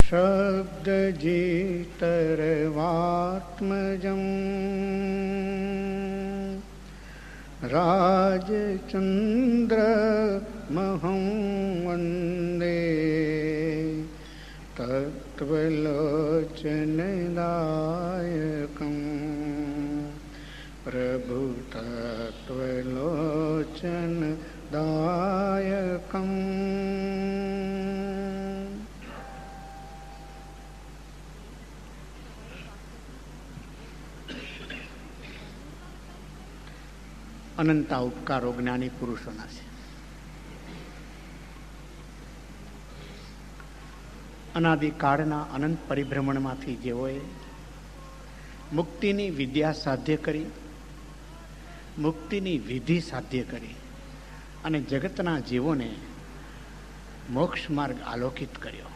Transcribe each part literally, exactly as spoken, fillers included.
शब्दजितर्वात्मजं राजचन्द्रमहं वन्दे तत्त्वलोचनदायकं प्रभु तत्त्वलोचनदायकम्। અનંતા ઉપકારો જ્ઞાની પુરુષોના છે. અનાદિકાળના અનંત પરિભ્રમણમાંથી જેઓએ મુક્તિની વિદ્યા સાધ્ય કરી, મુક્તિની વિધિ સાધ્ય કરી અને જગતના જીવોને મોક્ષ માર્ગ આલોકિત કર્યો.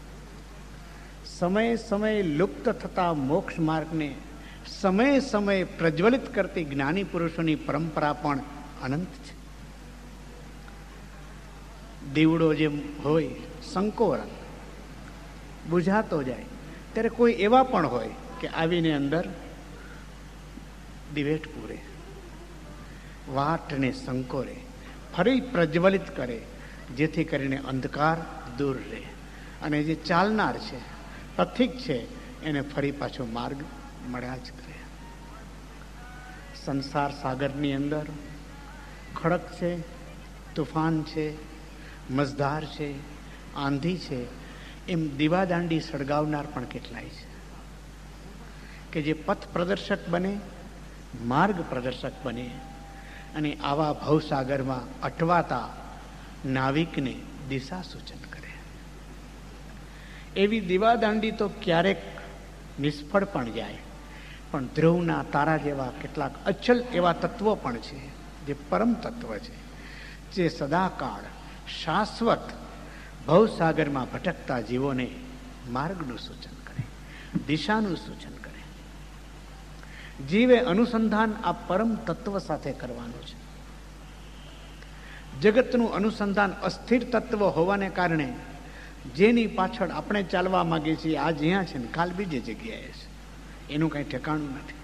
સમયે સમયે લુપ્ત થતા મોક્ષ માર્ગને સમયે સમયે પ્રજ્વલિત કરતી જ્ઞાની પુરુષોની પરંપરા પણ અનંત છે. દીવડો જેમ હોય સંકોર બુઝાતો જાય, ત્યારે કોઈ એવા પણ હોય કે આવીને અંદર દિવેટ પૂરે, વાટને સંકોરે, ફરી પ્રજ્વલિત કરે, જેથી કરીને અંધકાર દૂર રહે અને જે ચાલનાર છે, પથિક છે, એને ફરી પાછો માર્ગ મળ્યા જ કરે. સંસાર સાગરની અંદર ખડક છે, તુફાન છે, મઝધાર છે, આંધી છે, એમ દીવાદાંડી સળગાવનાર પણ કેટલાય છે કે જે પથ પ્રદર્શક બને, માર્ગ પ્રદર્શક બને અને આવા ભવસાગરમાં અટવાતા નાવિકને દિશા સૂચન કરે. એવી દીવાદાંડી તો ક્યારેક નિષ્ફળ પણ જાય, પણ ધ્રુવના તારા જેવા કેટલાક અચલ એવા તત્વો પણ છે, જે પરમ તત્વ છે, જે સદાકાળ શાશ્વત ભવસાગરમાં ભટકતા જીવોને માર્ગનું સૂચન કરે, દિશાનું સૂચન કરે. જીવે અનુસંધાન આ પરમ તત્વ સાથે કરવાનું છે. જગતનું અનુસંધાન અસ્થિર તત્વ હોવાને કારણે જેની પાછળ આપણે ચાલવા માંગીએ છીએ, આ જ્યાં છે ને કાલ બીજી જગ્યાએ છે, એનું કઈ ઠેકાણું નથી.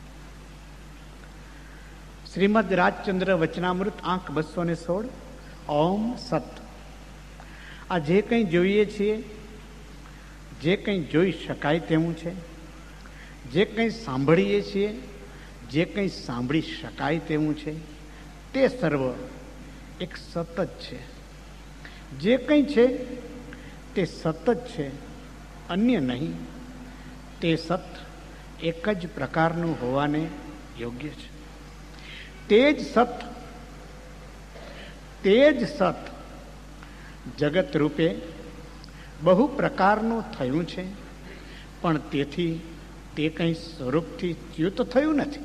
શ્રીમદ રાજચંદ્ર વચનામૃત આંક બસો ને સોળ. ઓમ સત. આ જે કંઈ જોઈએ છીએ, જે કંઈ જોઈ શકાય તેવું છે, જે કંઈ સાંભળીએ છીએ, જે કંઈ સાંભળી શકાય તેવું છે, તે સર્વ એક સત જ છે. જે કંઈ છે તે સત જ છે, અન્ય નહીં. તે સત એક જ પ્રકારનું હોવાને યોગ્ય છે. તે જ સત તે જ સત જગત રૂપે બહુ પ્રકારનું થયું છે, પણ તેથી તે કંઈ સ્વરૂપથી ચ્યુત થયું નથી.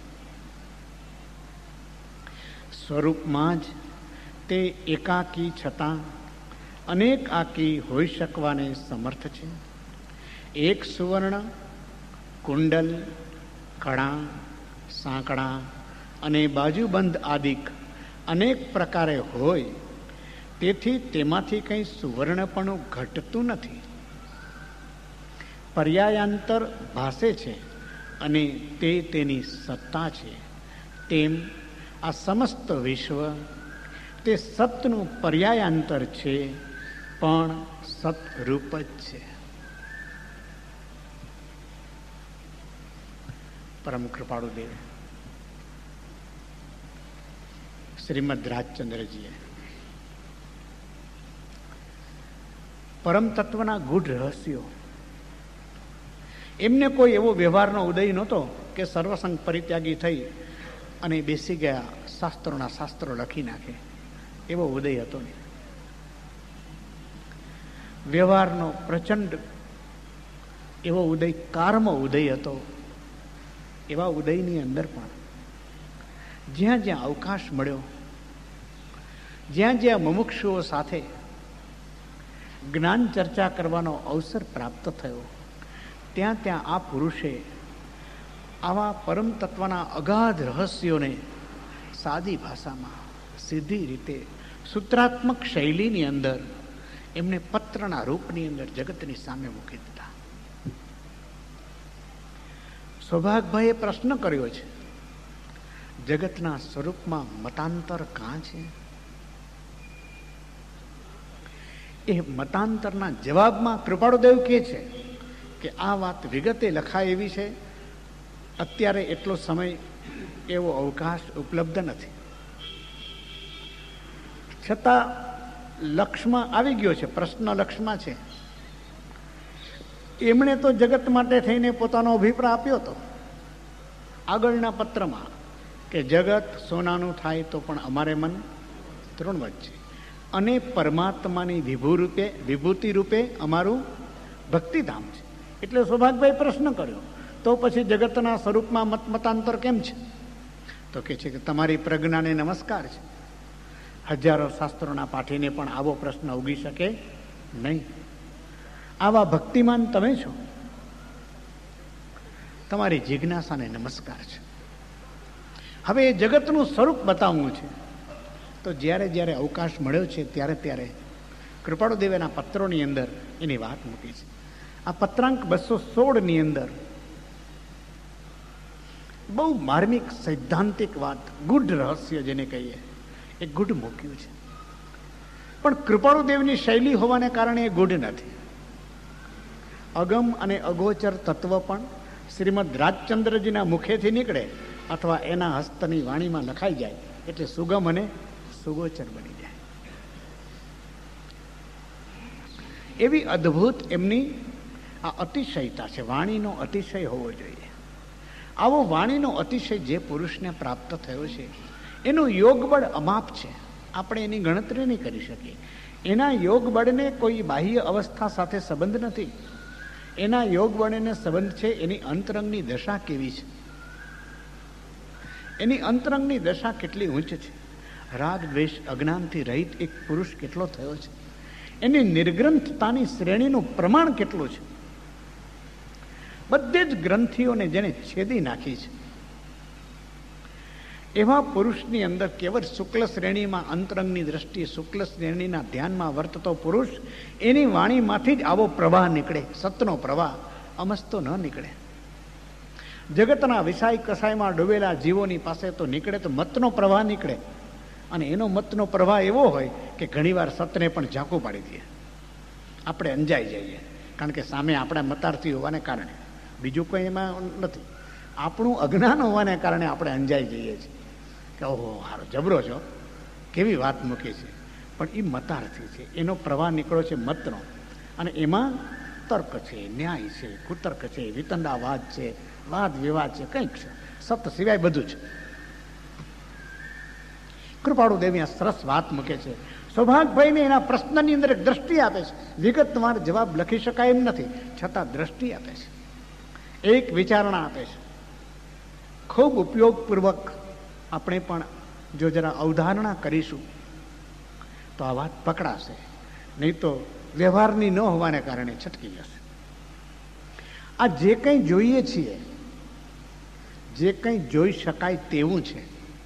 સ્વરૂપમાં જ તે એકાકી છતાં અનેક આકી હોઈ શકવાને સમર્થ છે. એક સુવર્ણ, કુંડલ, કણા, સાંકડા અને બાજુબંધ આદિક અનેક પ્રકારે હોય, તેથી તેમાંથી કંઈ સુવર્ણપણું ઘટતું નથી. પર્યાયાંતર ભાસે છે અને તે તેની સત્તા છે. તેમ આ સમસ્ત વિશ્વ તે સતનું પર્યાયાંતર છે, પણ સતરૂપ જ છે. પરમ કૃપાળુ દેવ શ્રીમદ રાજચંદ્રજીએ પરમ તત્વના ગૂઢ રહસ્યો, એમને કોઈ એવો વ્યવહારનો ઉદય નહોતો કે સર્વસંગ પરિત્યાગી થઈ અને બેસી ગયા શાસ્ત્રોના શાસ્ત્રો લખી નાખે, એવો ઉદય હતો નહીં. વ્યવહારનો પ્રચંડ એવો ઉદય, કારમો ઉદય હતો. એવા ઉદયની અંદર પણ જ્યાં જ્યાં અવકાશ મળ્યો, જ્યાં જ્યાં મુમુક્ષુઓ સાથે જ્ઞાન ચર્ચા કરવાનો અવસર પ્રાપ્ત થયો, ત્યાં ત્યાં આ પુરુષે આવા પરમ તત્વના અગાધ રહસ્યોને સાદી ભાષામાં સીધી રીતે સૂત્રાત્મક શૈલીની અંદર એમને પત્રના રૂપની અંદર જગતની સામે મૂકી દીધા. સૌભાગભાઈએ પ્રશ્ન કર્યો છે, જગતના સ્વરૂપમાં મતાંતર કાં છે? એ મતાંતરના જવાબમાં કૃપાળુદેવ કહે છે કે આ વાત વિગતે લખાય એવી છે, અત્યારે એટલો સમય એવો અવકાશ ઉપલબ્ધ નથી. છતાં લક્ષમાં આવી ગયો છે, પ્રશ્ન લક્ષમાં છે. એમણે તો જગત માટે થઈને પોતાનો અભિપ્રાય આપ્યો હતો આગળના પત્રમાં કે જગત સોનાનું થાય તો પણ અમારે મન તૃણવત છે અને પરમાત્માની વિભુ રૂપે વિભૂતિ રૂપે અમારું ભક્તિધામ છે. એટલે સૌભાગભાઈ પ્રશ્ન કર્યો, તો પછી જગતના સ્વરૂપમાં મત મતાંતર કેમ છે? તો કે છે કે તમારી પ્રજ્ઞાને નમસ્કાર છે. હજારો શાસ્ત્રોના પાઠીને પણ આવો પ્રશ્ન ઉગી શકે નહીં. આવા ભક્તિમાન તમે છો, તમારી જિજ્ઞાસાને નમસ્કાર છે. હવે એ જગતનું સ્વરૂપ બતાવવું છે, તો જ્યારે જ્યારે અવકાશ મળ્યો છે ત્યારે ત્યારે કૃપાળુદેવના પત્રોની અંદર એની વાત મૂકી છે. આ પત્રાંક બસો સોળની અંદર બહુ માર્મિક સૈદ્ધાંતિક વાત, ગુઢ રહસ્ય જેને કહીએ, એ ગુઢ મૂક્યું છે. પણ કૃપાળુદેવની શૈલી હોવાને કારણે એ ગુઢ નથી. અગમ અને અગોચર તત્વ પણ શ્રીમદ રાજચંદ્રજીના મુખેથી નીકળે અથવા એના હસ્તની વાણીમાં લખાઈ જાય એટલે સુગમ અને સુગોચર બની જાય. એવી અદ્ભુત એમની આ અતિશયતા છે. વાણીનો અતિશય હોવો જોઈએ. આવો વાણીનો અતિશય જે પુરુષને પ્રાપ્ત થયો છે એનું યોગબળ અમાપ છે. આપણે એની ગણતરી નહીં કરી શકીએ. એના યોગબળને કોઈ બાહ્ય અવસ્થા સાથે સંબંધ નથી. એના યોગબળને સંબંધ છે એની અંતરંગની દશા કેવી છે, એની અંતરંગની દશા કેટલી ઉચ્ચ છે, રાગ દ્વેષ અજ્ઞાનથી રહિત એક પુરુષ કેટલો થયો છે, એની નિર્ગ્રંથતાની શ્રેણીનું પ્રમાણ કેટલું છે. બધે જ ગ્રંથિઓને જેને છેદી નાખી છે એવા પુરુષની અંદર કેવળ શુક્લ શ્રેણીમાં અંતરંગની દ્રષ્ટિએ શુક્લ શ્રેણીના ધ્યાનમાં વર્તતો પુરુષ, એની વાણીમાંથી જ આવો પ્રવાહ નીકળે, સતનો પ્રવાહ, અમસ્તો ન નીકળે. જગતના વિષય કસાયમાં ડૂબેલા જીવોની પાસે તો નીકળે તો મતનો પ્રવાહ નીકળે, અને એનો મતનો પ્રવાહ એવો હોય કે ઘણીવાર સતને પણ ઝાંકું પાડી દે. આપણે અંજાઈ જઈએ, કારણ કે સામે આપણા મતાર્થી હોવાને કારણે, બીજું કંઈ એમાં નથી. આપણું અજ્ઞાન હોવાને કારણે આપણે અંજાઈ જઈએ છીએ કે ઓહો હારો જબરો છો, કેવી વાત મૂકી છે. પણ એ મતાર્થી છે, એનો પ્રવાહ નીકળ્યો છે મતનો, અને એમાં તર્ક છે, ન્યાય છે, કુતર્ક છે, વિતંડાવાદ છે, વાદ વિવાદ છે, કંઈક છે, સત સિવાય બધું છે. કૃપાળુદેવી આ સરસ વાત મૂકે છે. સૌભાગભાઈને એના પ્રશ્નની અંદર એક દ્રષ્ટિ આપે છે. વિગતવાર જવાબ લખી શકાય એમ નથી, છતાં દ્રષ્ટિ આપે છે, એક વિચારણા આપે છે. ખૂબ ઉપયોગપૂર્વક આપણે પણ જો જરા અવધારણા કરીશું તો આ વાત પકડાશે, નહીં તો વ્યવહારની ન હોવાને કારણે છટકી જશે. આ જે કંઈ જોઈએ છીએ, જે કંઈ જોઈ શકાય તેવું છે,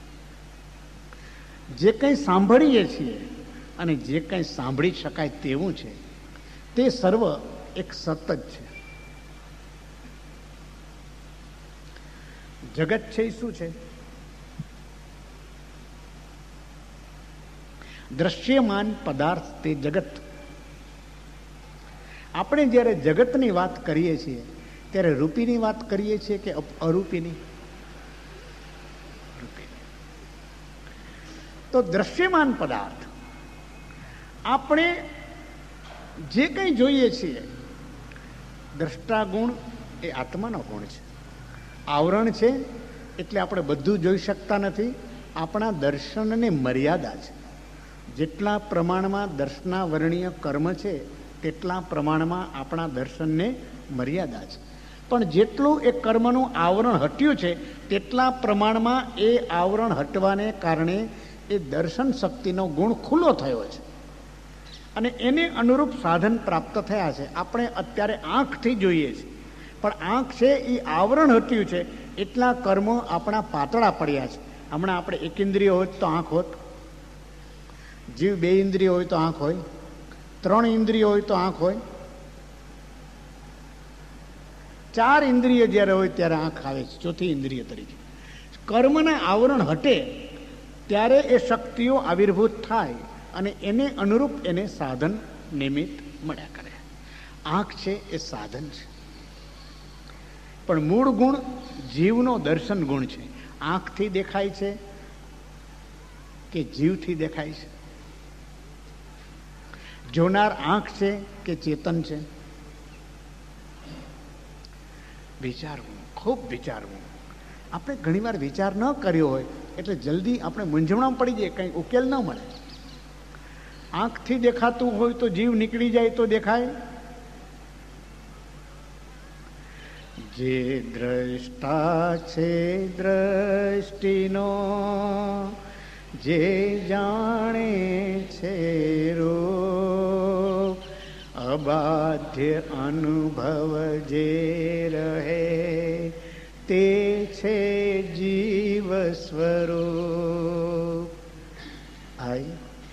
જે કંઈ સાંભળીએ છીએ અને જે કંઈ સાંભળી શકાય તેવું છે, તે સર્વ એક સત જ છે. જગત છે એ શું છે? દ્રશ્યમાન પદાર્થ તે જગત. આપણે જ્યારે જગતની વાત કરીએ છીએ ત્યારે રૂપીની વાત કરીએ છીએ કે અરૂપીની? રૂપીની. તો દ્રશ્યમાન પદાર્થ, આપણે જે કંઈ જોઈએ છીએ, દ્રષ્ટા ગુણ એ આત્માનો ગુણ છે. આવરણ છે એટલે આપણે બધું જોઈ શકતા નથી. આપણા દર્શનને મર્યાદા છે. જેટલા પ્રમાણમાં દર્શનાવરણીય કર્મ છે તેટલા પ્રમાણમાં આપણા દર્શનને મર્યાદા છે. પણ જેટલું એ કર્મનું આવરણ હટ્યું છે તેટલા પ્રમાણમાં એ આવરણ હટવાને કારણે એ દર્શન શક્તિનો ગુણ ખુલ્લો થયો છે અને એને અનુરૂપ સાધન પ્રાપ્ત થયા છે. આપણે અત્યારે આંખથી જોઈએ છીએ, પણ આંખ છે એ આવરણ હટ્યું છે એટલા કર્મો આપણા પાતળા પડ્યા છે. હમણાં આપણે એક ઇન્દ્રિય હોત તો આંખ હોત, જીવ બે ઇન્દ્રિય હોય તો આંખ હોય, ત્રણ ઇન્દ્રિયો હોય તો આંખ હોય, ચાર ઇન્દ્રિય જ્યારે હોય ત્યારે આંખ આવે છે ચોથી ઇન્દ્રિય તરીકે. કર્મના આવરણ હટે ત્યારે એ શક્તિઓ આવિર્ભૂત થાય અને એને અનુરૂપ એને સાધન નિમિત્ત મળ્યા કરે. આંખ છે એ સાધન છે, પણ મૂળ ગુણ જીવનો દર્શન ગુણ છે. આંખથી દેખાય છે કે જીવથી દેખાય છે? જોનાર આંખ છે કે ચેતન છે? વિચારવું, ખૂબ વિચારવું. આપણે ઘણીવાર વિચાર ન કર્યો હોય એટલે જલ્દી આપણે મૂંઝવણમાં પડી જાય, કંઈ ઉકેલ ન મળે. આંખથી દેખાતું હોય તો જીવ નીકળી જાય તો દેખાય. જે દ્રષ્ટા છે દ્રષ્ટિનો, જે જાણે છે રૂપ, અબાધ્ય અનુભવ જે રહે તે છે જીવ સ્વરૂપ. આઈ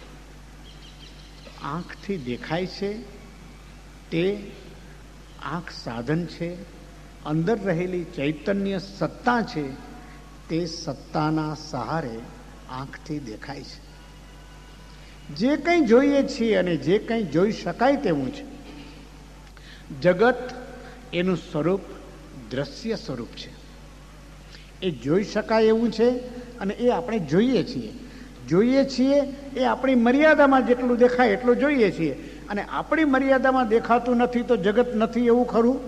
આંખથી દેખાય છે તે આંખ સાધન છે. અંદર રહેલી ચૈતન્ય સત્તા છે તે સત્તાના સહારે આંખથી દેખાય છે. જે કંઈ જોઈએ છીએ અને જે કંઈ જોઈ શકાય તેવું છે. જગત એનું સ્વરૂપ દ્રશ્ય સ્વરૂપ છે. એ જોઈ શકાય એવું છે અને એ આપણે જોઈએ છીએ. જોઈએ છીએ એ આપણી મર્યાદામાં જેટલું દેખાય એટલું જોઈએ છીએ, અને આપણી મર્યાદામાં દેખાતું નથી તો જગત નથી એવું ખરું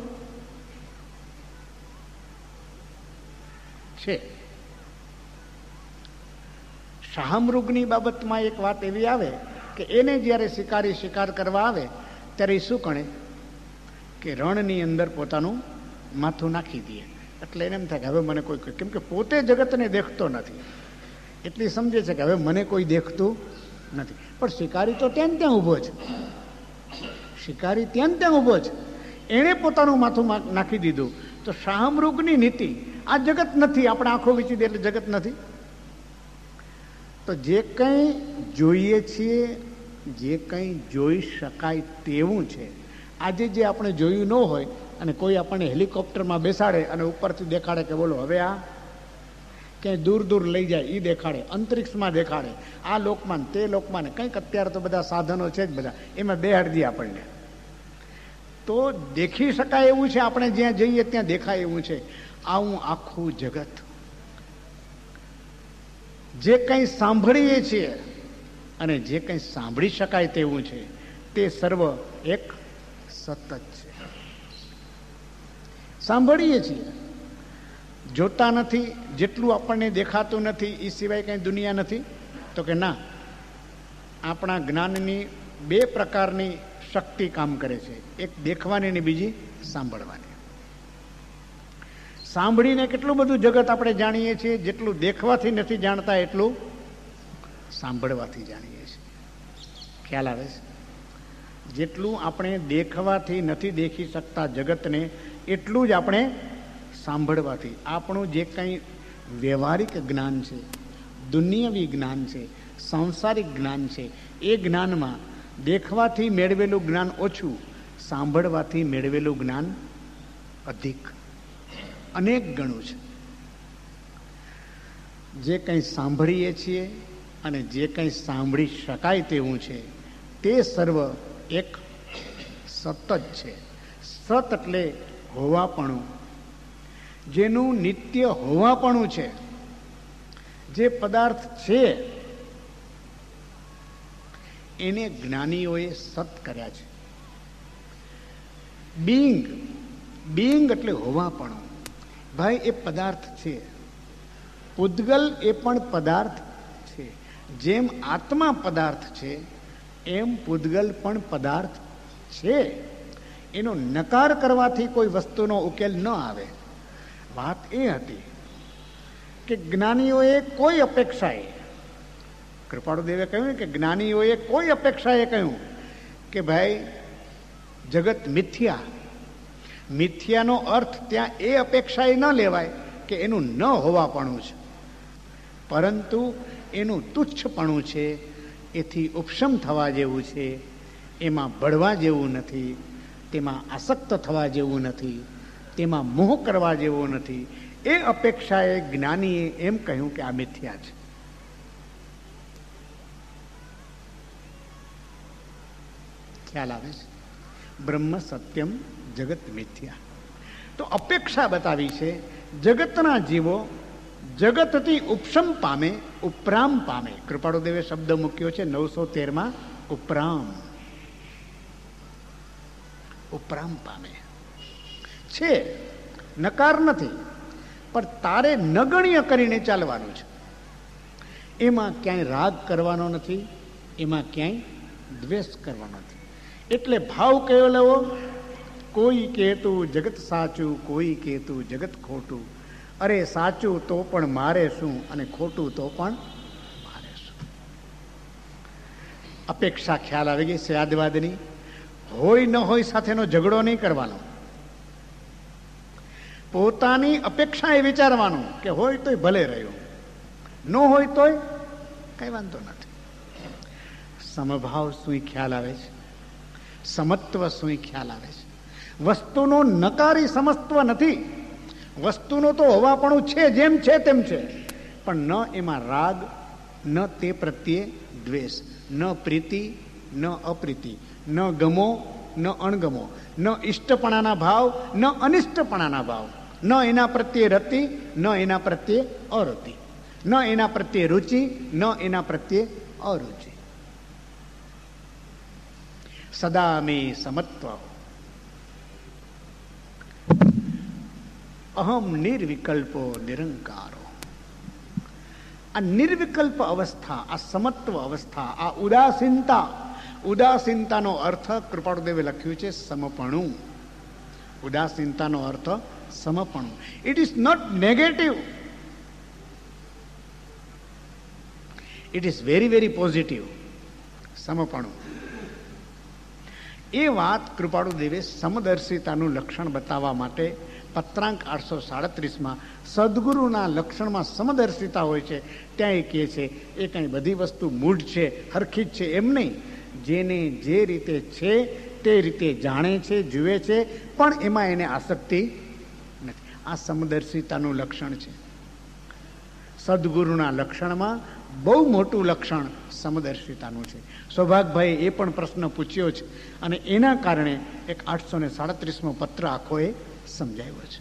છે. શાહમૃગની બાબતમાં એક વાત એવી આવે કે એને જ્યારે શિકારી શિકાર કરવા આવે ત્યારે એ શું કરે કે રણની અંદર પોતાનું માથું નાખી દે. એટલે એને એમ થાય કે હવે મને કોઈ, કેમ કે પોતે જગતને દેખતો નથી એટલી સમજે છે કે હવે મને કોઈ દેખતું નથી. પણ શિકારી તો ત્યાં ત્યાં ઊભો છે, શિકારી ત્યાં ત્યાં ઊભો છે, એણે પોતાનું માથું નાખી દીધું. તો શાહમૃગની નીતિ, આ જગત નથી, આપણે આંખો વીંચી દે એટલે જગત નથી. તો જે કંઈ જોઈએ છીએ, જે કંઈ જોઈ શકાય તેવું છે, આજે જે આપણે જોયું ન હોય અને કોઈ આપણને હેલિકોપ્ટરમાં બેસાડે અને ઉપરથી દેખાડે કે બોલો હવે આ ક્યાંય દૂર દૂર લઈ જાય, એ દેખાડે, અંતરિક્ષમાં દેખાડે, આ લોકમાં તે લોકમાં ને કંઈક અત્યારે તો બધા સાધનો છે જ બધા, એમાં બેહાડી દે આપણને. તો દેખી શકાય એવું છે, આપણે જ્યાં જઈએ ત્યાં દેખાય એવું છે. આવું આખું જગત. જે કંઈ સાંભળીએ છીએ અને જે કંઈ સાંભળી શકાય તેવું છે તે સર્વ એક સતત છે. સાંભળીએ છીએ, જોતા નથી, જેટલું આપણને દેખાતું નથી એ સિવાય કંઈ દુનિયા નથી. તો કે ના, આપણા જ્ઞાનની બે પ્રકારની શક્તિ કામ કરે છે, એક દેખવાની અને બીજી સાંભળવાની. સાંભળીને કેટલું બધું જગત આપણે જાણીએ છીએ, જેટલું દેખવાથી નથી જાણતા એટલું સાંભળવાથી જાણીએ છીએ. ખ્યાલ આવે છે? જેટલું આપણે દેખવાથી નથી દેખી શકતા જગતને એટલું જ આપણે સાંભળવાથી. આપણું જે કંઈ વ્યવહારિક જ્ઞાન છે, દુનિયાવી જ્ઞાન છે, સાંસારિક જ્ઞાન છે, એ જ્ઞાનમાં દેખવાથી મેળવેલું જ્ઞાન ઓછું, સાંભળવાથી મેળવેલું જ્ઞાન અધિક, અનેક ગણું છે. જે કંઈ સાંભળીએ છીએ અને જે કંઈ સાંભળી શકાય તેવું છે તે સર્વ એક સત જ છે. સત એટલે હોવાપણું, જેનું નિત્ય હોવાપણું છે. જે પદાર્થ છે એને જ્ઞાનીઓએ સત કર્યા છે. બીંગ, બીંગ એટલે હોવાપણું. ભાઈ એ પદાર્થ છે, પૂદગલ એ પણ પદાર્થ છે. જેમ આત્મા પદાર્થ છે એમ પૂદગલ પણ પદાર્થ છે. એનો નકાર કરવાથી કોઈ વસ્તુનો ઉકેલ ન આવે. વાત એ હતી કે જ્ઞાનીઓએ કોઈ અપેક્ષાએ, કૃપાળુદેવે કહ્યું કે જ્ઞાનીઓએ કોઈ અપેક્ષાએ કહ્યું કે ભાઈ જગત મિથ્યા. મિથ્યાનો અર્થ ત્યાં એ અપેક્ષાએ ન લેવાય કે એનું ન હોવાપણું છે, પરંતુ એનું તુચ્છપણું છે, એથી ઉપશમ થવા જેવું છે, એમાં ભળવા જેવું નથી, તેમાં આસક્ત થવા જેવું નથી, તેમાં મોહ કરવા જેવો નથી. એ અપેક્ષાએ જ્ઞાનીએ એમ કહ્યું કે આ મિથ્યા છે. ખ્યાલ આવે છે? બ્રહ્મ સત્યમ જગત મિથ્યા. તો અપેક્ષા બતાવી છે જગતના જીવો જગતથી ઉપશમ પામે, ઉપરામ પામે. કૃપાળુદેવે શબ્દ મૂક્યો છે નવસો તેરમાં ઉપરામ. ઉપરામ પામે છે, નકાર નથી, પણ તારે નગણ્ય કરીને ચાલવાનું છે. એમાં ક્યાંય રાગ કરવાનો નથી, એમાં ક્યાંય દ્વેષ કરવાનો નથી. એટલે ભાવ કયો લેવો? કોઈ કહેતું જગત સાચું, કોઈ કહેતું જગત ખોટું. અરે સાચું તો પણ મારે શું, અને ખોટું તો પણ મારે શું. અપેક્ષા ખ્યાલ આવી ગઈ સ્યાદવાદની. હોય ન હોય સાથેનો ઝઘડો નહીં કરવાનો. પોતાની અપેક્ષા એ વિચારવાનું કે હોય તોય ભલે રહ્યું, ન હોય તોય કઈ વાંધો નથી. સમભાવ શું ખ્યાલ આવે છે? સમત્વ શું ખ્યાલ આવે છે? વસ્તુનો નકારી સમત્વ નથી. વસ્તુનો તો હોવાપણું છે, જેમ છે તેમ છે, પણ ન એમાં રાગ, ન તે પ્રત્યે દ્વેષ, ન પ્રીતિ, ન અપ્રીતિ, ન ગમો, ન અણગમો, ન ઇષ્ટપણાના ભાવ, ન અનિષ્ટપણાના ભાવ, ન એના પ્રત્યે રતિ, ન એના પ્રત્યે અરતિ, ન એના પ્રત્યે રુચિ, ન એના પ્રત્યે અરુચિ. સદા મે સમત્વ. અહમ નિર્વિકલ્પો નિરંકારો. આ નિર્વિકલ્પ અવસ્થા, આ સમત્વ અવસ્થા, આ ઉદાસીનતા. ઉદાસીનતાનો અર્થ કૃપાળુદેવે લખ્યું છે સમપણું. ઉદાસીનતાનો અર્થ સમપણું. It is not negative, it is very very positive. સમપણું એ વાત કૃપાળુદેવે સમદર્શિતાનું લક્ષણ બતાવવા માટે પત્રાંક આઠસો સાડત્રીસમાં સદગુરુના લક્ષણમાં સમદર્શિતા હોય છે. ત્યાં એ કહે છે એ કંઈ બધી વસ્તુ મૂળ છે, હરખી જ છે એમ નહીં. જેને જે રીતે છે તે રીતે જાણે છે, જુએ છે, પણ એમાં એને આસક્તિ નથી. આ સમદર્શિતાનું લક્ષણ છે. સદગુરુના લક્ષણમાં બહુ મોટું લક્ષણ સમદર્શિતાનું છે. સૌભાગભાઈ એ પણ પ્રશ્ન પૂછ્યો છે અને એના કારણે એક આઠસો ને સાડત્રીસમો પત્ર આખો એ સમજાવ્યો છે.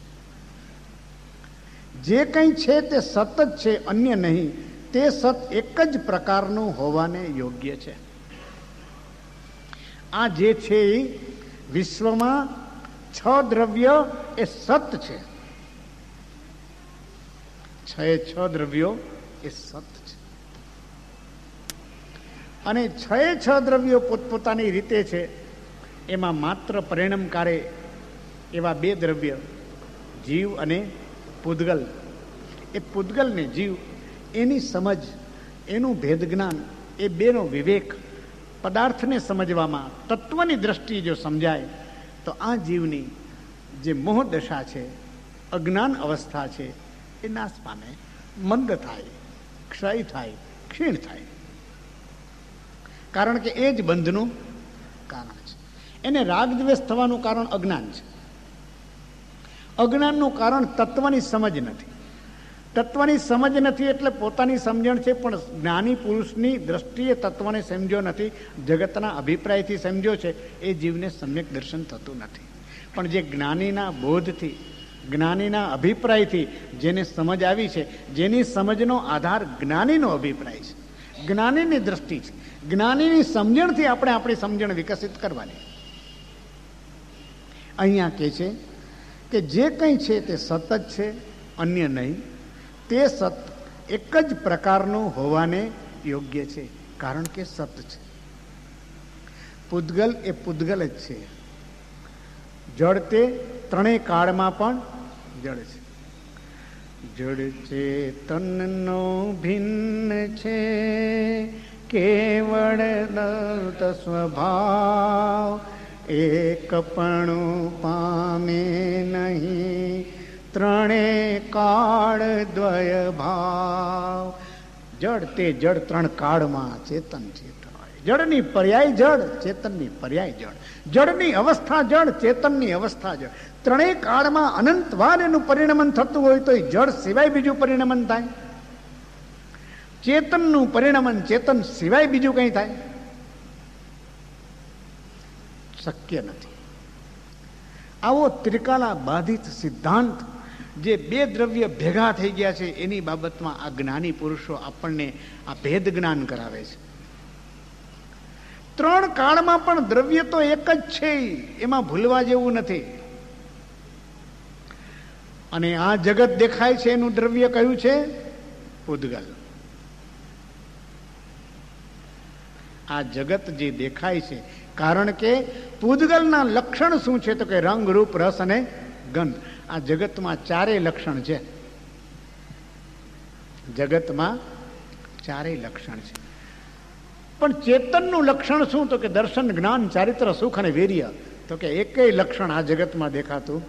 જે કંઈ છે તે સત જ છે, અન્ય નહીં. તે સત એક જ પ્રકારનું હોવાને યોગ્ય છે. આ જે છે એ વિશ્વમાં છ દ્રવ્ય એ સત છે. છ એ છ દ્રવ્યો એ સત છે. અને છ એ છ દ્રવ્યો પોતપોતાની રીતે છે. એમાં માત્ર પરિણામકારે એવા બે દ્રવ્ય જીવ અને પૂદગલ. એ પૂદગલ ને જીવ, એની સમજ, એનું ભેદ જ્ઞાન, એ બેનો વિવેક પદાર્થને સમજવામાં તત્વની દ્રષ્ટિએ જો સમજાય તો આ જીવની જે મોહ દશા છે, અજ્ઞાન અવસ્થા છે, એ નાશ પામે, મંદ થાય, ક્ષય થાય, ક્ષીણ થાય. કારણ કે એ જ બંધનું કારણ છે. એને રાગ દ્વેષ થવાનું કારણ અજ્ઞાન છે. અજ્ઞાનનું કારણ તત્વની સમજ નથી. તત્વની સમજ નથી એટલે પોતાની સમજણ છે, પણ જ્ઞાની પુરુષની દ્રષ્ટિએ તત્વને સમજ્યો નથી, જગતના અભિપ્રાયથી સમજ્યો છે. એ જીવને સમ્યક દર્શન થતું નથી. પણ જે જ્ઞાનીના બોધથી, જ્ઞાનીના અભિપ્રાયથી જેને સમજ આવી છે, જેની સમજનો આધાર જ્ઞાનીનો અભિપ્રાય છે, જ્ઞાનીની દ્રષ્ટિ છે, જ્ઞાનીની સમજણથી આપણે આપણી સમજણ વિકસિત કરવાની. અહીંયા કહે છે કે જે કંઈ છે તે સત જ છે, અન્ય નહીં. તે સત એક જ પ્રકારનું હોવાને યોગ્ય છે, કારણ કે સત છે. પૂદગલ એ પૂદગલ જ છે. જળ તે ત્રણેય કાળમાં પણ જળ છે. જળ ચેતનનો ભિન્ન છે, કેવળ દત્ત સ્વભાવ, એકપણું પામે નહીં, ત્રણે કાળ દ્વય ભાવ. જળ તે જળ ત્રણ કાળમાં ચેતન ચેતન હોય. જળની પર્યાય જળ, ચેતનની પર્યાય જળ. જળની અવસ્થા જળ, ચેતનની અવસ્થા જળ. ત્રણેય કાળમાં અનંતવાર એનું પરિણમન થતું હોય તો જળ સિવાય બીજું પરિણમન થાય? ચેતનનું પરિણમન ચેતન સિવાય બીજું કંઈ થાય? શક્ય નથી. આવો ત્રિકાલા બાધિત સિદ્ધાંત જે બે દ્રવ્ય ભેગા થઈ ગયા છે એની બાબતમાં આ જ્ઞાની પુરુષો આપણને આ ભેદ જ્ઞાન કરાવે છે. ત્રણ કાળમાં પણ દ્રવ્ય તો એક જ છે, એમાં ભૂલવા જેવું નથી. અને આ જગત દેખાય છે એનું દ્રવ્ય કયું છે? પૂદગલ. આ જગત જે દેખાય છે, કારણ કે પૂદગલના લક્ષણ શું છે? તો કે રંગ, રૂપ, રસ અને ગંધ. આ જગતમાં ચારેય લક્ષણ છે. જગતમાં ચારેય લક્ષણ છે. પણ ચેતનનું લક્ષણ શું? તો કે દર્શન, જ્ઞાન, ચારિત્ર, સુખ અને વીર્ય. તો કે એકેય લક્ષણ આ જગતમાં દેખાતું.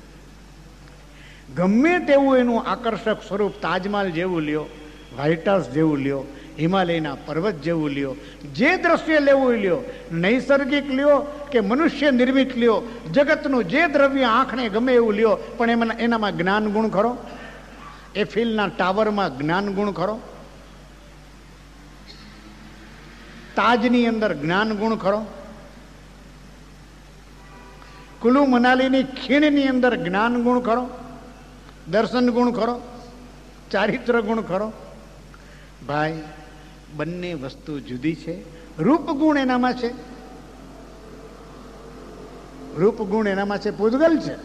ગમે તેવું એનું આકર્ષક સ્વરૂપ, તાજમહાલ જેવું લ્યો, વ્હાઇટ હાઉસ જેવું લ્યો, હિમાલયના પર્વત જેવું લ્યો, જે દ્રશ્ય લેવું લ્યો, નૈસર્ગિક લ્યો કે મનુષ્ય નિર્મિત લ્યો, જગતનું જે દ્રવ્ય આંખને ગમે એવું લ્યો, પણ એમાં એનામાં જ્ઞાન ગુણ ખરો? એફિલના ટાવરમાં જ્ઞાન ગુણ ખરો? તાજની અંદર જ્ઞાન ગુણ ખરો? કુલુ મનાલીની ખીણની અંદર જ્ઞાન ગુણ ખરો? દર્શન ગુણ ખરો? ચારિત્ર ગુણ ખરો? ભાઈ, બંને વસ્તુ જુદી છે. રૂપ ગુણ એનામાં છે, રૂપ ગુણ એનામાં છે, પૂદગલ છે.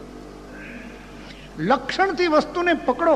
લક્ષણથી વસ્તુને પકડો.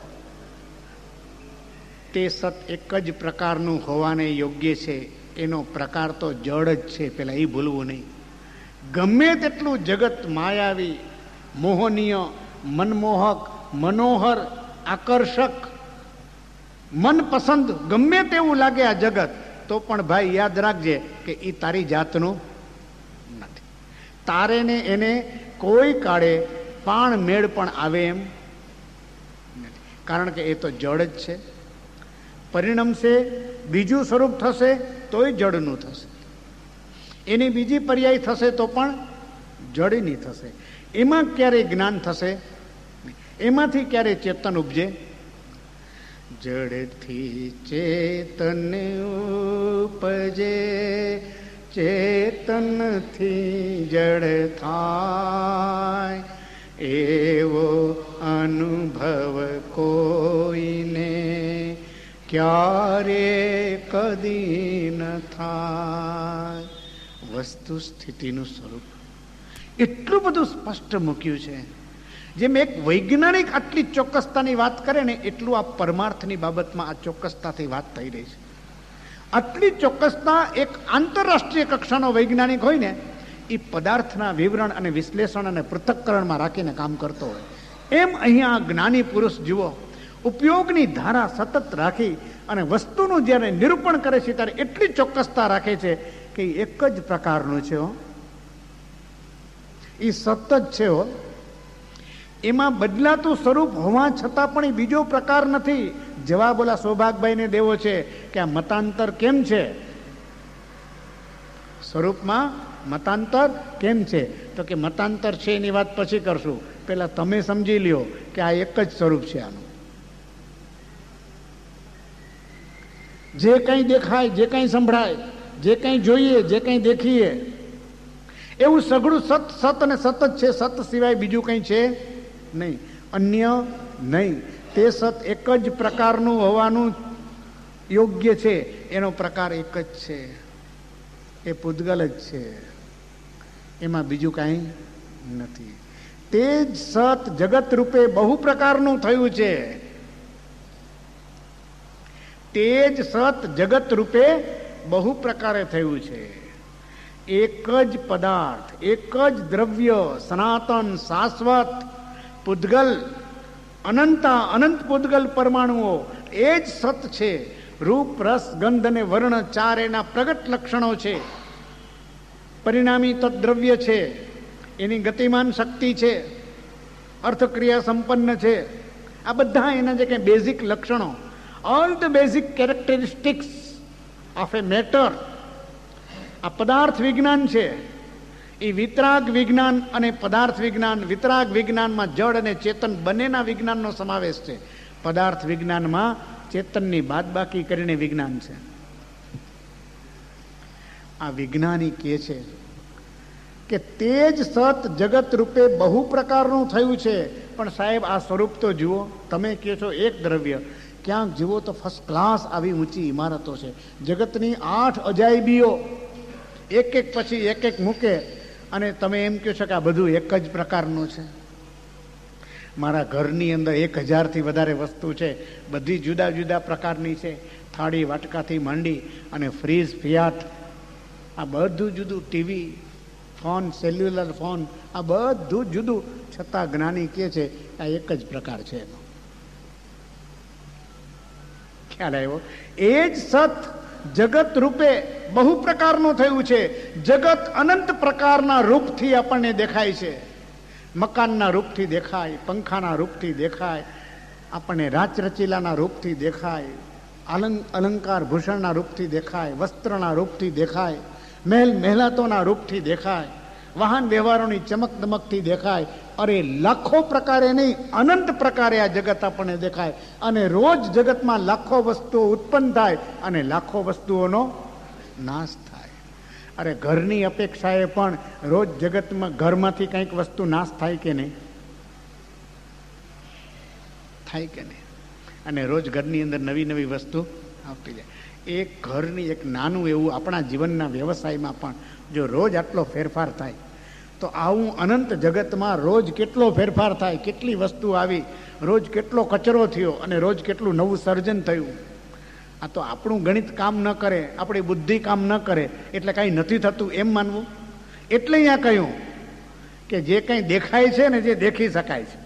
તે સત એક જ પ્રકારનું હોવાને યોગ્ય છે. એનો પ્રકાર તો જળ જ છે, પેલા એ ભૂલવું નહીં. ગમે તેટલું જગત માયાવી, મોહનીય, મનમોહક, મનોહર, આકર્ષક, મનપસંદ ગમે તેવું લાગે આ જગત, તો પણ ભાઈ યાદ રાખજે કે એ તારી જાતનું નથી. તારે ને એને કોઈ કાળે પાણ મેળ પણ આવે એમ નથી, કારણ કે એ તો જળ જ છે. પરિણમશે, બીજું સ્વરૂપ થશે તોય જળનું થશે, એની બીજી પર્યાય થશે તો પણ જળની થશે. એમાં ક્યારેય જ્ઞાન થશે, એમાંથી ક્યારેય ચેતન ઉપજે? જડથી ચેતન ઉપજે, ચેતનથી જડ થાય, એવો અનુભવ કોઈને ક્યારે કદી ન થાય. વસ્તુ સ્થિતિનું સ્વરૂપ એટલું બધું સ્પષ્ટ મૂક્યું છે. જેમ એક વૈજ્ઞાનિક આટલી ચોક્કસતાની વાત કરે ને, એટલું આ પરમાર્થની બાબતમાં આ ચોક્કસતાથી વાત થઈ રહી છે. આટલી ચોક્કસતા એક આંતરરાષ્ટ્રીય કક્ષાનો વૈજ્ઞાનિક હોય ને, એ પદાર્થના વિવરણ અને વિશ્લેષણ અને પૃથક્કરણમાં રાખીને કામ કરતો હોય. એમ અહીંયા જ્ઞાની પુરુષ જુઓ, ઉપયોગની ધારા સતત રાખી અને વસ્તુનું જ્યારે નિરૂપણ કરે છે ત્યારે એટલી ચોક્કસતા રાખે છે કે એક જ પ્રકારનું છે હો, એ સતત છે હો. એમાં બદલાતું સ્વરૂપ હોવા છતાં પણ એ બીજો પ્રકાર નથી. જવાબ ઓલા સૌભાગભાઈને દેવો છે કે આ મતાંતર કેમ છે, સ્વરૂપમાં મતાંતર કેમ છે? તો કે મતાંતર છે એની વાત પછી કરશું, પેલા તમે સમજી લ્યો કે આ એક જ સ્વરૂપ છે આનું. જે કંઈ દેખાય, જે કંઈ સંભળાય, જે કંઈ જોઈએ, જે કંઈ દેખીએ, એવું સઘળું સત સત અને સતત છે. સત સિવાય બીજું કંઈ છે નહીં, અન્ય નહીં. તે સત એક જ પ્રકારનું હોવાનું યોગ્ય છે. એનો પ્રકાર એક જ છે, એ પૂદગલ જ છે, એમાં બીજું કાંઈ નથી. તે જ સત જગત રૂપે બહુ પ્રકારનું થયું છે. તે જ સત જગત રૂપે બહુ પ્રકારે થયું છે. એક જ પદાર્થ, એક જ દ્રવ્ય, સનાતન, શાશ્વત પૂદગલ, અનંતા અનંત પૂદગલ પરમાણુઓ એ જ સત છે. રૂપ, રસ, ગંધ અને વર્ણ ચાર એના પ્રગટ લક્ષણો છે. પરિણામી તદ્દ્રવ્ય છે, એની ગતિમાન શક્તિ છે, અર્થક્રિયા સંપન્ન છે. આ બધા એના જે કંઈ બેઝિક લક્ષણો, all the basic characteristics of a matter આ પદાર્થ વિજ્ઞાન છે એ વિતરાગ વિજ્ઞાન અને પદાર્થ વિજ્ઞાન. વિતરાગ વિજ્ઞાનમાં જળ અને ચેતન બંનેના વિજ્ઞાનનો સમાવેશ છે. પદાર્થ વિજ્ઞાનમાં ચેતનની બાદબાકી કરીને વિજ્ઞાન છે. આ વિજ્ઞાની કહે છે કે તેજ સત જગત રૂપે બહુ પ્રકારનું થયું છે. પણ સાહેબ આ સ્વરૂપ તો જુઓ. તમે કહો છો એક દ્રવ્ય, ક્યાંક જુઓ તો ફર્સ્ટ ક્લાસ આવી ઊંચી ઇમારતો છે. જગતની આઠ અજાયબીઓ એક એક પછી એક એક મૂકે અને તમે એમ કહો છો કે આ બધું એક જ પ્રકારનું છે. મારા ઘરની અંદર એક હજારથી વધારે વસ્તુ છે, બધી જુદા જુદા પ્રકારની છે. થાળી વાટકાથી માંડી અને ફ્રીજ, ફિયાટ, આ બધું જુદું. ટીવી, ફોન, સેલ્યુલર ફોન, આ બધું જુદું. છતાં જ્ઞાની કહે છે આ એક જ પ્રકાર છે એનો. ખ્યાલ આવ્યો? એ જ સત જગત રૂપે બહુ પ્રકારનું થયું છે. જગત અનંત પ્રકારના રૂપથી આપણને દેખાય છે. મકાનના રૂપથી દેખાય, પંખાના રૂપથી દેખાય, આપણને રાચરચીલાના રૂપથી દેખાય, અલંક અલંકાર ભૂષણના રૂપથી દેખાય, વસ્ત્રના રૂપથી દેખાય, મહેલ મહેલાતોના રૂપથી દેખાય, વાહન વ્યવહારોની ચમક દમકથી દેખાય. અરે લાખો પ્રકારે નહીં, અનંત પ્રકારે આ જગત આપણને દેખાય. અને રોજ જગતમાં લાખો વસ્તુઓ ઉત્પન્ન થાય અને લાખો વસ્તુઓનો નાશ થાય. અરે ઘરની અપેક્ષાએ પણ રોજ જગતમાં ઘરમાંથી કંઈક વસ્તુ નાશ થાય કે નહીં? થાય કે નહીં? અને રોજ ઘરની અંદર નવી નવી વસ્તુ આવતી જાય. એક ઘરની એક નાનું એવું આપણા જીવનના વ્યવસાયમાં પણ જો રોજ આટલો ફેરફાર થાય તો આવું અનંત જગતમાં રોજ કેટલો ફેરફાર થાય, કેટલી વસ્તુ આવી, રોજ કેટલો કચરો થયો અને રોજ કેટલું નવું સર્જન થયું. આ તો આપણું ગણિત કામ ન કરે, આપણી બુદ્ધિ કામ ન કરે એટલે કાંઈ નથી થતું એમ માનવું. એટલે અહીંયા કહ્યું કે જે કંઈ દેખાય છે ને, જે દેખી શકાય છે,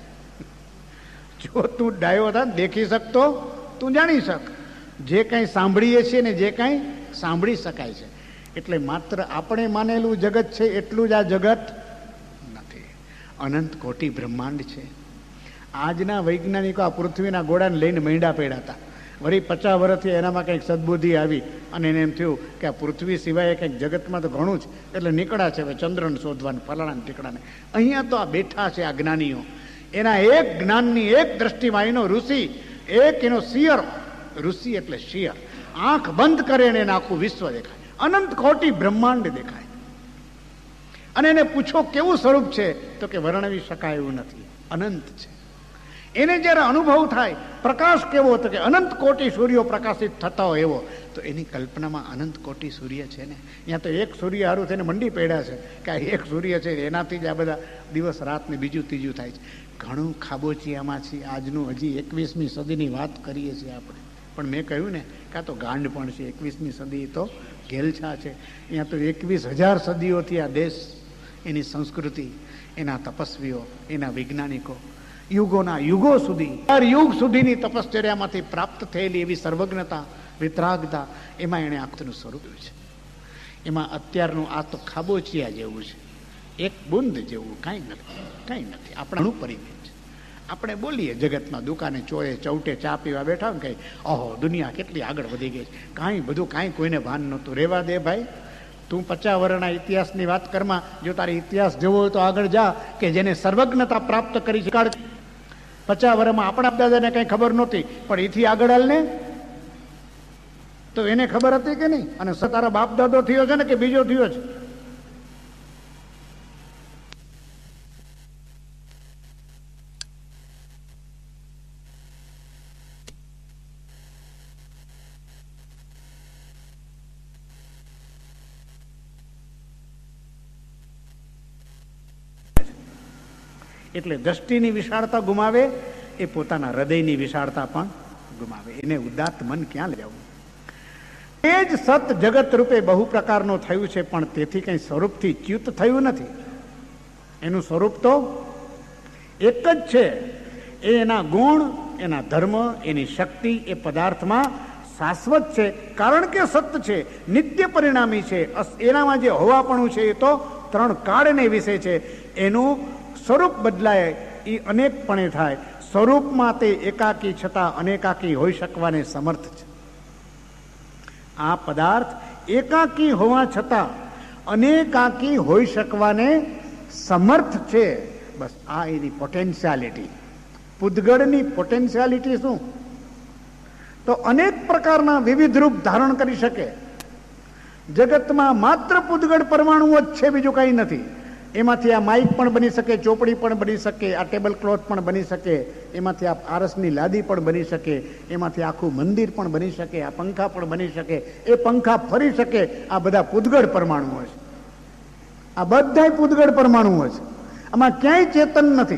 જો તું ડાયો થા દેખી શકતો તું જાણી શક. જે કંઈ સાંભળીએ છીએ ને, જે કંઈ સાંભળી શકાય છે. એટલે માત્ર આપણે માનેલું જગત છે એટલું જ આ જગત નથી. અનંત કોટી બ્રહ્માંડ છે. આજના વૈજ્ઞાનિકો આ પૃથ્વીના ગોળાને લઈને મૈંડા પડ્યા હતા. વળી પચાસ વર્ષથી એનામાં કંઈક સદબુદ્ધિ આવી અને એને એમ થયું કે આ પૃથ્વી સિવાય કંઈક જગતમાં તો ઘણું જ, એટલે નીકળ્યા છે હવે ચંદ્રને શોધવાનું, ફલાણા ટીકડાને. અહીંયા તો આ બેઠા છે આ જ્ઞાનીઓ. એના એક જ્ઞાનની એક દ્રષ્ટિમાં એનો ઋષિ, એક એનો શિયર, ઋષિ એટલે શિયર, આંખ બંધ કરે ને એને આખું વિશ્વ દેખાય, અનંત કોટી બ્રહ્માંડ દેખાય. અને એને પૂછો કેવું સ્વરૂપ છે તો કે વર્ણવી શકાય એવું નથી, અનંત છે. એને જ્યારે અનુભવ થાય પ્રકાશ કેવો, તો કે અનંત કોટી સૂર્યો પ્રકાશિત થતા હોય એવો. તો એની કલ્પનામાં અનંત કોટી સૂર્ય છે ને. અહીંયા તો એક સૂર્ય હારું થઈને મંડી પડ્યા છે કે આ એક સૂર્ય છે, એનાથી જ આ બધા દિવસ રાત ને બીજું ત્રીજું થાય છે. ઘણું ખાબોચિયામાં છીએ. આજનું હજી એકવીસમી સદીની વાત કરીએ છીએ આપણે. પણ મેં કહ્યું ને કાં તો ગાંડ પણ છે. એકવીસમી સદી તો ઘેલછા છે. અહીંયા તો એકવીસ હજાર સદીઓથી આ દેશ, એની સંસ્કૃતિ, એના તપસ્વીઓ, એના વૈજ્ઞાનિકો, યુગોના યુગો સુધી, ચાર યુગ સુધીની તપશ્ચર્યામાંથી પ્રાપ્ત થયેલી એવી સર્વજ્ઞતા, વિતરાગતા, એમાં એણે આખું સ્વરૂપ છે. એમાં અત્યારનું આ તો ખાબોચિયા જેવું છે, એક બુંદ જેવું, કાંઈ નથી, કાંઈ નથી. આપણું પરિમેય છે. આપણે બોલીએ જગતમાં દુકાને ચોરે ચૌટે ચા પીવા બેઠા ને કંઈ, ઓહો દુનિયા કેટલી આગળ વધી ગઈ છે, કાંઈ બધું કાંઈ કોઈને ભાન નહોતું. રહેવા દે ભાઈ, તું પચાસ વર્ષના ઇતિહાસની વાત કરમાં. જો તારે ઇતિહાસ જોવો હોય તો આગળ જા કે જેને સર્વજ્ઞતા પ્રાપ્ત કરી છે. પચાસ વર્ષમાં આપણા દાદાને કંઈ ખબર નહોતી, પણ એથી આગળ હાલ ને તો એને ખબર હતી કે નહીં? અને તારા બાપ દાદો થયો છે ને કે બીજો થયો છે? એટલે દ્રષ્ટિની વિશાળતા ગુમાવે એ પોતાના હૃદયની વિશાળતા પણ ગુમાવે. એને ઉદાત્ત મન ક્યાં લઈ જવું? એ જ સત જગત રૂપે બહુ પ્રકારનું થયું છે, પણ તેથી કંઈ સ્વરૂપથી ચ્યુત થયું નથી. એનું સ્વરૂપ તો એક જ છે. એ એના ગુણ, એના ધર્મ, એની શક્તિ એ પદાર્થમાં શાશ્વત છે, કારણ કે સત છે, નિત્ય પરિણામી છે. એનામાં જે હોવાપણું છે એ તો ત્રણ કાળને વિશે છે. એનું સ્વરૂપ બદલાય એ અનેકપણે થાય. સ્વરૂપમાં તે એકાકી છતાં અનેકાકી હોઈ શકવાને સમર્થ છે. આ પદાર્થ એકાકી હોવા છતાં અનેકાકી હોઈ શકવાને સમર્થ છે. બસ આ એની પોટેન્શિયાલિટી. પૂદગળની પોટેન્શિયાલિટી શું? તો અનેક પ્રકારના વિવિધ રૂપ ધારણ કરી શકે. જગતમાં માત્ર પૂદગળ પરમાણુ જ છે, બીજું કંઈ નથી. એમાંથી આ માઇક પણ બની શકે, ચોપડી પણ બની શકે, આ ટેબલ ક્લોથ પણ બની શકે, એમાંથી આ આરસની લાદી પણ બની શકે, એમાંથી આખું મંદિર પણ બની શકે, આ પંખા પણ બની શકે, એ પંખા ફરી શકે. આ બધા પૂદગળ પરમાણુઓ છે. આ બધા પૂદગળ પરમાણુઓ છે. આમાં ક્યાંય ચેતન નથી.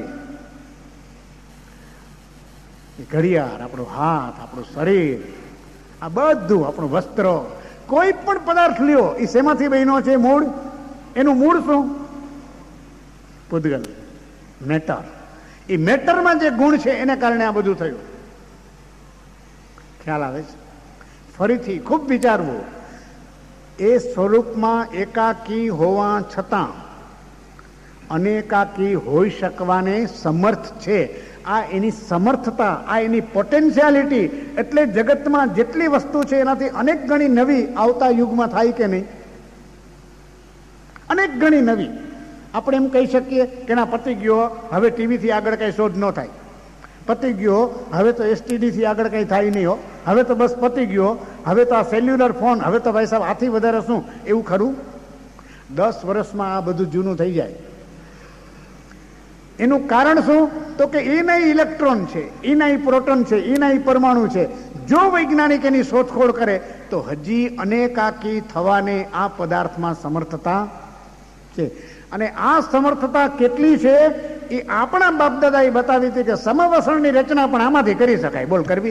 ઘડિયાળ, આપણો હાથ, આપણું શરીર, આ બધું, આપણું વસ્ત્ર, કોઈ પણ પદાર્થ લ્યો એ શેમાંથી બન્યો છે? મૂળ. એનું મૂળ શું? પૂદગલ, મેટર. એ મેટરમાં જે ગુણ છે એને કારણે આ બધું થયું. ખ્યાલ આવે છે? ફરીથી ખૂબ વિચારવું. એ સ્વરૂપમાં એકાકી હોવા છતાં અનેકાકી હોઈ શકવાને સમર્થ છે. આ એની સમર્થતા, આ એની પોટેન્શિયાલિટી. એટલે જગતમાં જેટલી વસ્તુ છે એનાથી અનેક ગણી નવી આવતા યુગમાં થાય કે નહીં? અનેક ગણી નવી. આપણે એમ કહી શકીએ કે ના પતી ગયો, હવે ટીવીથી આગળ કઈ શોધ ન થાય. પતી ગયો, હવે તો એસટીડીથી આગળ કઈ થાય નહીં હો. હવે તો બસ પતી ગયો, હવે તો આ સેલ્યુલર ફોન, હવે તો ભાઈ સાહેબ આથી વધારે શું? એવું ખરું? દસ વર્ષમાં આ બધું જૂનું થઈ જાય. એનું કારણ શું? તો કે એના ઇલેક્ટ્રોન છે, એના પ્રોટોન છે, એના પરમાણુ છે. જો વૈજ્ઞાનિક એની શોધખોળ કરે તો હજી અનેકાકી થવાને આ પદાર્થમાં સમર્થતા છે. અને આ સમર્થતા કેટલી છે એ આપણા બાપદાદાએ બતાવી હતી કે સમવસરણની રચના પણ આમાંથી કરી શકાય. બોલ, કરવી?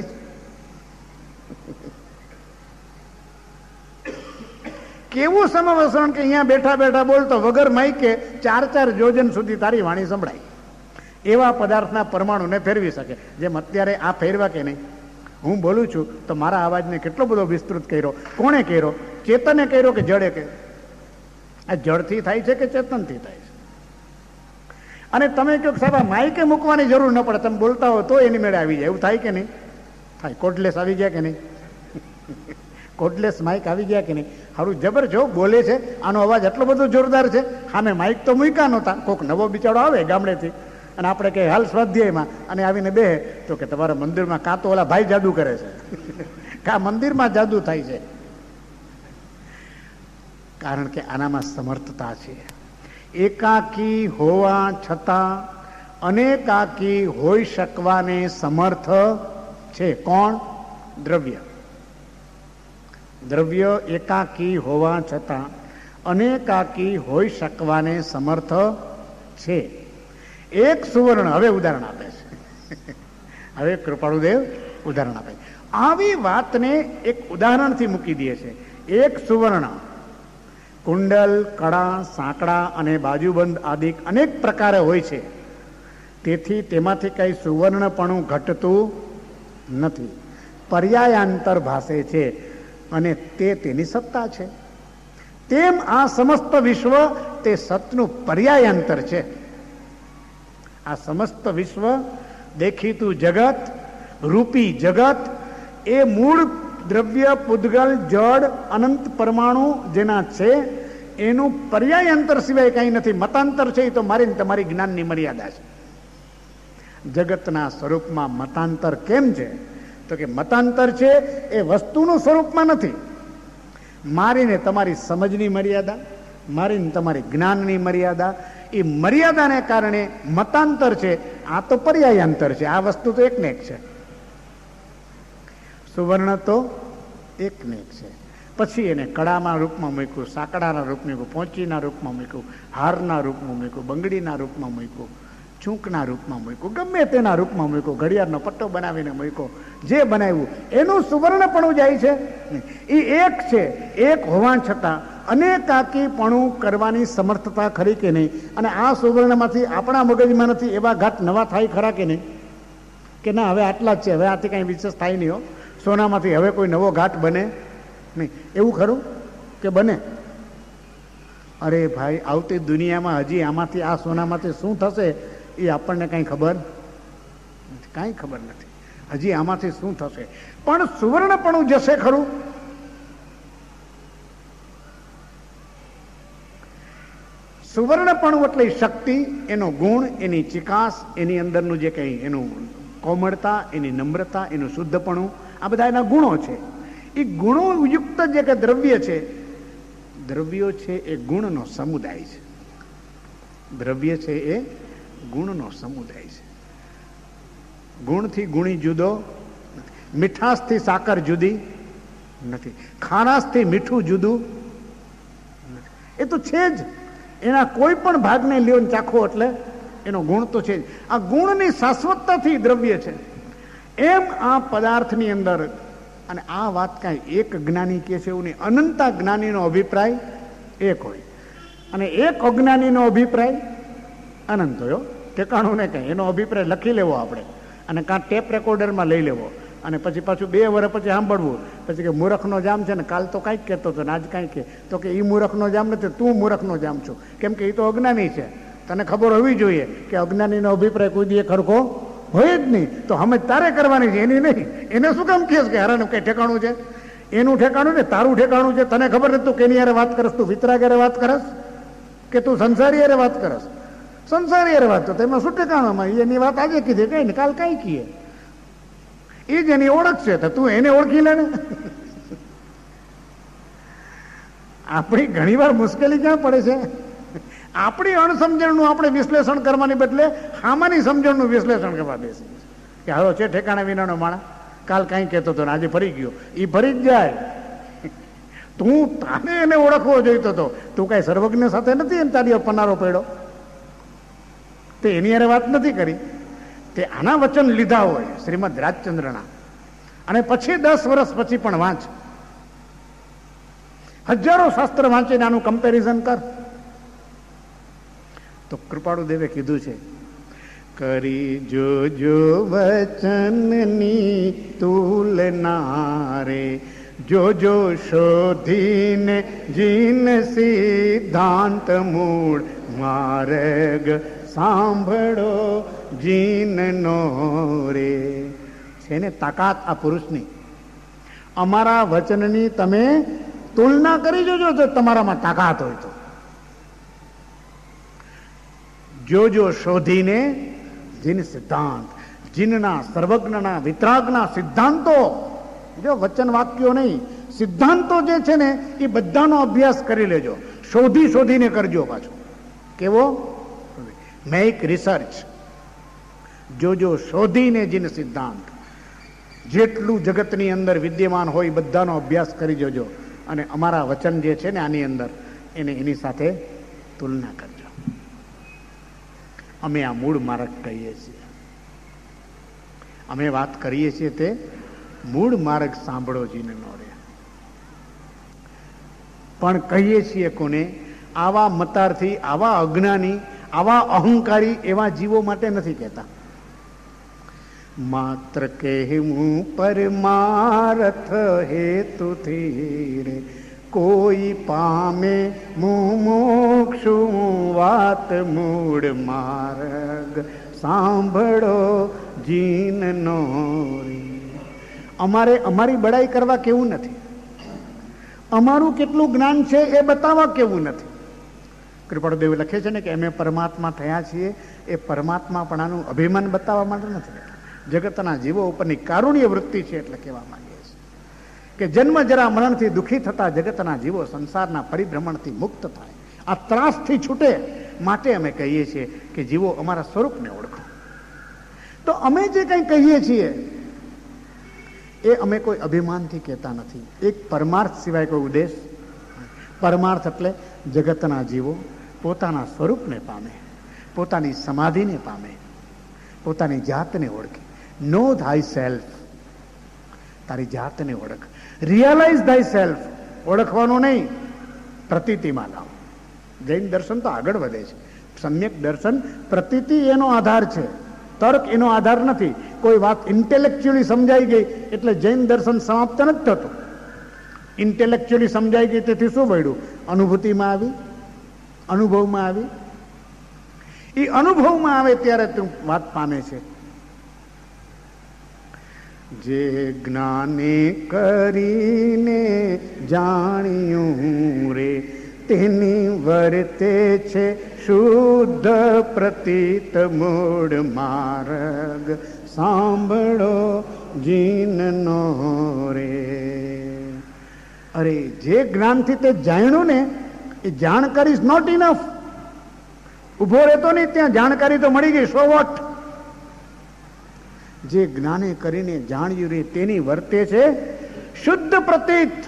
કેવું સમવસરણ કે અહીંયા બેઠા બેઠા બોલતો વગર માઈકે ચાર ચાર યોજન સુધી તારી વાણી સંભળાય. એવા પદાર્થના પરમાણુને ફેરવી શકે. જેમ અત્યારે આ ફેરવા કે નહીં? હું બોલું છું તો મારા અવાજને કેટલો બધો વિસ્તૃત કર્યો. કોણે કર્યો? ચેતને કર્યો કે જડે કર્યો? આ જળથી થાય છે કે ચેતનથી થાય છે? અને તમે કહો સાહેબ આ માઇકે મૂકવાની જરૂર ન પડે, તમે બોલતા હો તો એની મેળે આવી જાય. એવું થાય કે નહીં થાય? કોડલેસ આવી ગયા કે નહીં? કોડલેસ માઇક આવી ગયા કે નહીં? સારું જબર જો બોલે છે. આનો અવાજ એટલો બધો જોરદાર છે. સામે માઇક તો મૂક્યા નહોતા. કોઈક નવો બિચારો આવે ગામડેથી અને આપણે કે હાલ સ્વાધ્યાયમાં અને આવીને બે તો કે તમારા મંદિરમાં કાં તો ઓલા ભાઈ જાદુ કરે છે, કાં મંદિરમાં જાદુ થાય છે. કારણ કે આનામાં સમર્થતા છે. એકાકી હોવા છતાં અનેકાકી હોઈ શકવાને સમર્થ છે. કોણ? દ્રવ્ય. દ્રવ્ય એકાકી હોવા છતાં અનેકાકી હોઈ શકવાને સમર્થ છે. એક સુવર્ણ, હવે ઉદાહરણ આપે છે. હવે કૃપાળુદેવ ઉદાહરણ આપે. આવી વાતને એક ઉદાહરણથી મૂકી દે છે. એક સુવર્ણ કુંડલ, કડા, સાંકડા અને બાજુબંધ આદિ અનેક પ્રકારે હોય છે. તેથી તેમાંથી કઈ સુવર્ણપણું ઘટતું નથી, પર્યાયાંતર ભાસે છે અને તે તેની સત્તા છે. તેમ આ સમસ્ત વિશ્વ તે સતનું પર્યાયાંતર છે. આ સમસ્ત વિશ્વ, દેખીતું જગત, રૂપી જગત એ મૂળ દ્રવ્ય, પૂદગલ, જળ, અનંત પરમાણુ જેના છે એનું પર્યાયાંતર સિવાય કંઈ નથી. મતાંતર છે એ તો મારી તમારી જ્ઞાનની મર્યાદા છે. જગતના સ્વરૂપમાં મતાંતર કેમ છે? તો કે મતાંતર છે એ વસ્તુનું સ્વરૂપમાં નથી. મારીને તમારી સમજની મર્યાદા, મારીને તમારી જ્ઞાનની મર્યાદા, એ મર્યાદાને કારણે મતાંતર છે. આ તો પર્યાયાંતર છે. આ વસ્તુ તો એક ને એક છે. સુવર્ણ તો એક ને એક છે. પછી એને કડાના રૂપમાં મૂક્યું, સાંકડાના રૂપમાં મૂક્યું, પોંચીના રૂપમાં મૂક્યું, હારના રૂપમાં મૂક્યું, બંગડીના રૂપમાં મૂક્યું, ચૂંકના રૂપમાં મૂક્યું, ગમે તેના રૂપમાં મૂક્યું, ઘડિયાળનો પટ્ટો બનાવીને મૂક્યો. જે બનાવ્યું એનું સુવર્ણપણું જાય છે. એ એક છે. એક હોવા છતાં અનેકાકીપણું કરવાની સમર્થતા ખરી કે નહીં? અને આ સુવર્ણમાંથી આપણા મગજમાં નથી એવા ઘાટ નવા થાય ખરા કે નહીં? કે ના હવે આટલા જ છે, હવે આથી કંઈ વિશેષ થાય નહીં હો, સોનામાંથી હવે કોઈ નવો ઘાટ બને નહીં, એવું ખરું કે બને? અરે ભાઈ, આવતી દુનિયામાં હજી આમાંથી આ સોનામાંથી શું થશે એ આપણને કંઈ ખબર નથી. કાંઈ ખબર નથી હજી આમાંથી શું થશે. પણ સુવર્ણપણું જશે ખરું? સુવર્ણપણું એટલે શક્તિ, એનો ગુણ, એની ચિકાસ, એની અંદરનું જે કંઈ એનું કોમળતા, એની નમ્રતા, એનું શુદ્ધપણું, આ બધા એના ગુણો છે. એ ગુણો યુક્ત જે કે દ્રવ્ય છે, દ્રવ્યો છે એ ગુણનો સમુદાય છે. દ્રવ્ય છે એ ગુણનો સમુદાય છે. ગુણથી ગુણી જુદો નથી. મીઠાશથી સાકર જુદી નથી. ખારાશથી મીઠું જુદું નથી. એ તો છે જ. એના કોઈ પણ ભાગને લ્યો ને ચાખો એટલે એનો ગુણ તો છે જ. આ ગુણની શાશ્વતતાથી દ્રવ્ય છે. એમ આ પદાર્થની અંદર, અને આ વાત કાંઈ એક જ્ઞાની કહે છે એવું નહીં, અનંતા જ્ઞાનીનો અભિપ્રાય એક હોય અને એક અજ્ઞાનીનો અભિપ્રાય અનંત હોય. ઠેકાણું ને કંઈ એનો અભિપ્રાય લખી લેવો આપણે અને કાં ટેપ રેકોર્ડરમાં લઈ લેવો અને પછી પાછું બે વર્ષ પછી સાંભળવું. પછી કે મૂર્ખનો જામ છે ને, કાલ તો કાંઈક કહેતો હતો ને આજ કાંઈ કે, તો કે એ મૂર્ખનો જામ નથી, તું મૂર્ખનો જામ છું. કેમ કે એ તો અજ્ઞાની છે. તને ખબર હોવી જોઈએ કે અજ્ઞાનીનો અભિપ્રાય કોઈ દી ખરખો હોય જ નહીં. તો હમે તારે કરવાની છે, એની નહીં. એને શું કામ કહેશ કે હારાનું કંઈ ઠેકાણું છે? એનું ઠેકાણું ને તારું ઠેકાણું છે. તને ખબર નથી તું કેની યારે વાત કરસ? તું વિતરાગ યારે વાત કરસ કે તું સંસારી યારે વાત કરસ? સંસારી યારે વાત. તો તેમાં શું ઠેકાણામાં? એની વાત આજે કીધી, કઈ ને કાલ કઈ કીએ. એ જ એની ઓળખ છે, તો તું એને ઓળખી લે ને. આપણી ઘણી વાર મુશ્કેલી ક્યાં પડે છે? આપણી અણસમજણનું આપણે વિશ્લેષણ કરવાની બદલે આમાંની સમજણનું વિશ્લેષણ કરવા બેસી કે હાલો છે ઠેકાણા વિનાનો માણસ, કાલ કાંઈ કહેતો હતો ને આજે ફરી ગયો. એ ફરી જ જાય. તું તારે એને ઓળખવો જોઈતો હતો. તું કાંઈ સર્વજ્ઞ સાથે નથી એને તારી પનારો પડ્યો, તે એની યારે વાત નથી કરી. તે આના વચન લીધા હોય શ્રીમદ રાજચંદ્રના, અને પછી દસ વર્ષ પછી પણ વાંચ, હજારો શાસ્ત્ર વાંચીને આનું કમ્પેરિઝન કર. તો કૃપાળુ દેવે કીધું છે, કરી જોજો વચનની તુલના રે, જોજો શોધીને જીન સિદ્ધાંત મૂળ માર્ગ સાંભળો જીનનો રે. છે ને તાકાત આ પુરુષની. અમારા વચનની તમે તુલના કરી જોજો જો તમારામાં તાકાત હોય તો. જોજો શોધીને જીન સિદ્ધાંત, જીનના સર્વજ્ઞના વિતરાગના સિદ્ધાંતો, જો વચન વાક્યો નહીં, સિદ્ધાંતો જે છે ને એ બધાનો અભ્યાસ કરી લેજો. શોધી શોધીને કરજો. પાછો કેવો? Make research. જોજો શોધીને જીન સિદ્ધાંત, જેટલું જગતની અંદર વિદ્યમાન હોય બધાનો અભ્યાસ કરી જોજો, અને અમારા વચન જે છે ને આની અંદર એને એની સાથે તુલના કરજો. અમે આ મૂળ માર્ગ કહીએ છીએ. અમે વાત કરીએ છીએ તે મૂળ માર્ગ સાંભળો જીને નો રે. પણ કહીએ છીએ કોને? આવા મતાર્થી, આવા અજ્ઞાની, આવા અહંકારી એવા જીવો માટે નથી કહેતા. માત્ર કહેવું પરમાર્થ હેતુથી રે, કોઈ પામે મુમોક્ષુ વાત મૂળ માર્ગ સાંભળો જીનનો રે. અમારે અમારી બડાઈ કરવા કેવું નથી, અમારું કેટલું જ્ઞાન છે એ બતાવવા કેવું નથી. કૃપાળુદેવ લખે છે ને કે અમે પરમાત્મા થયા છીએ, એ પરમાત્માપણાનું અભિમાન બતાવવા માટે નથી. જગતના જીવો ઉપરની કારુણ્ય વૃત્તિ છે એટલે કહેવા માંગીએ છીએ કે જન્મ જરા મરણથી દુઃખી થતા જગતના જીવો સંસારના પરિભ્રમણથી મુક્ત થાય, આ ત્રાસથી છૂટે માટે અમે કહીએ છીએ કે જીવો અમારા સ્વરૂપને ઓળખો. તો અમે જે કંઈ કહીએ છીએ એ અમે કોઈ અભિમાનથી કહેતા નથી. એક પરમાર્થ સિવાય કોઈ ઉદ્દેશ. પરમાર્થ એટલે જગતના જીવો પોતાના સ્વરૂપને પામે, પોતાની સમાધિને પામે, પોતાની જાતને ઓળખે. નો થાય સેલ્ફ, તારી જાતને ઓળખ. રિયલાઇઝ થાય સેલ્ફ, ઓળખવાનું નહીં, પ્રતીતિમાં લાવ. જૈન દર્શન તો આગળ વધે છે. સમ્યક દર્શન પ્રતીતિ એનો આધાર છે, તર્ક એનો આધાર નથી. કોઈ વાત ઇન્ટેલેક્ચ્યુઅલી સમજાઈ ગઈ એટલે જૈન દર્શન સમાપ્ત નથી થતું. ઇન્ટેલેક્ચ્યુઅલી સમજાઈ ગઈ તેથી શું મળ્યું? અનુભૂતિમાં આવી, અનુભવમાં આવી. એ અનુભવમાં આવે ત્યારે તું વાત પામે છે. જે જ્ઞાને કરીને જાણ્યું રે, તેની વર્તે છે શુદ્ધ પ્રતીત મૂળ માર્ગ, સાંભળો જીનનો રે. અરે જે જ્ઞાનથી તે જાણ્યું ને એ જાણકારી ઇઝ નોટ ઇનફ. ઉભો રહેતો નહીં ત્યાં, જાણકારી તો મળી ગઈ, સો વોટ. જે જ્ઞાને કરીને જાણ્યું રે તેની વર્તે છે શુદ્ધ પ્રતીત.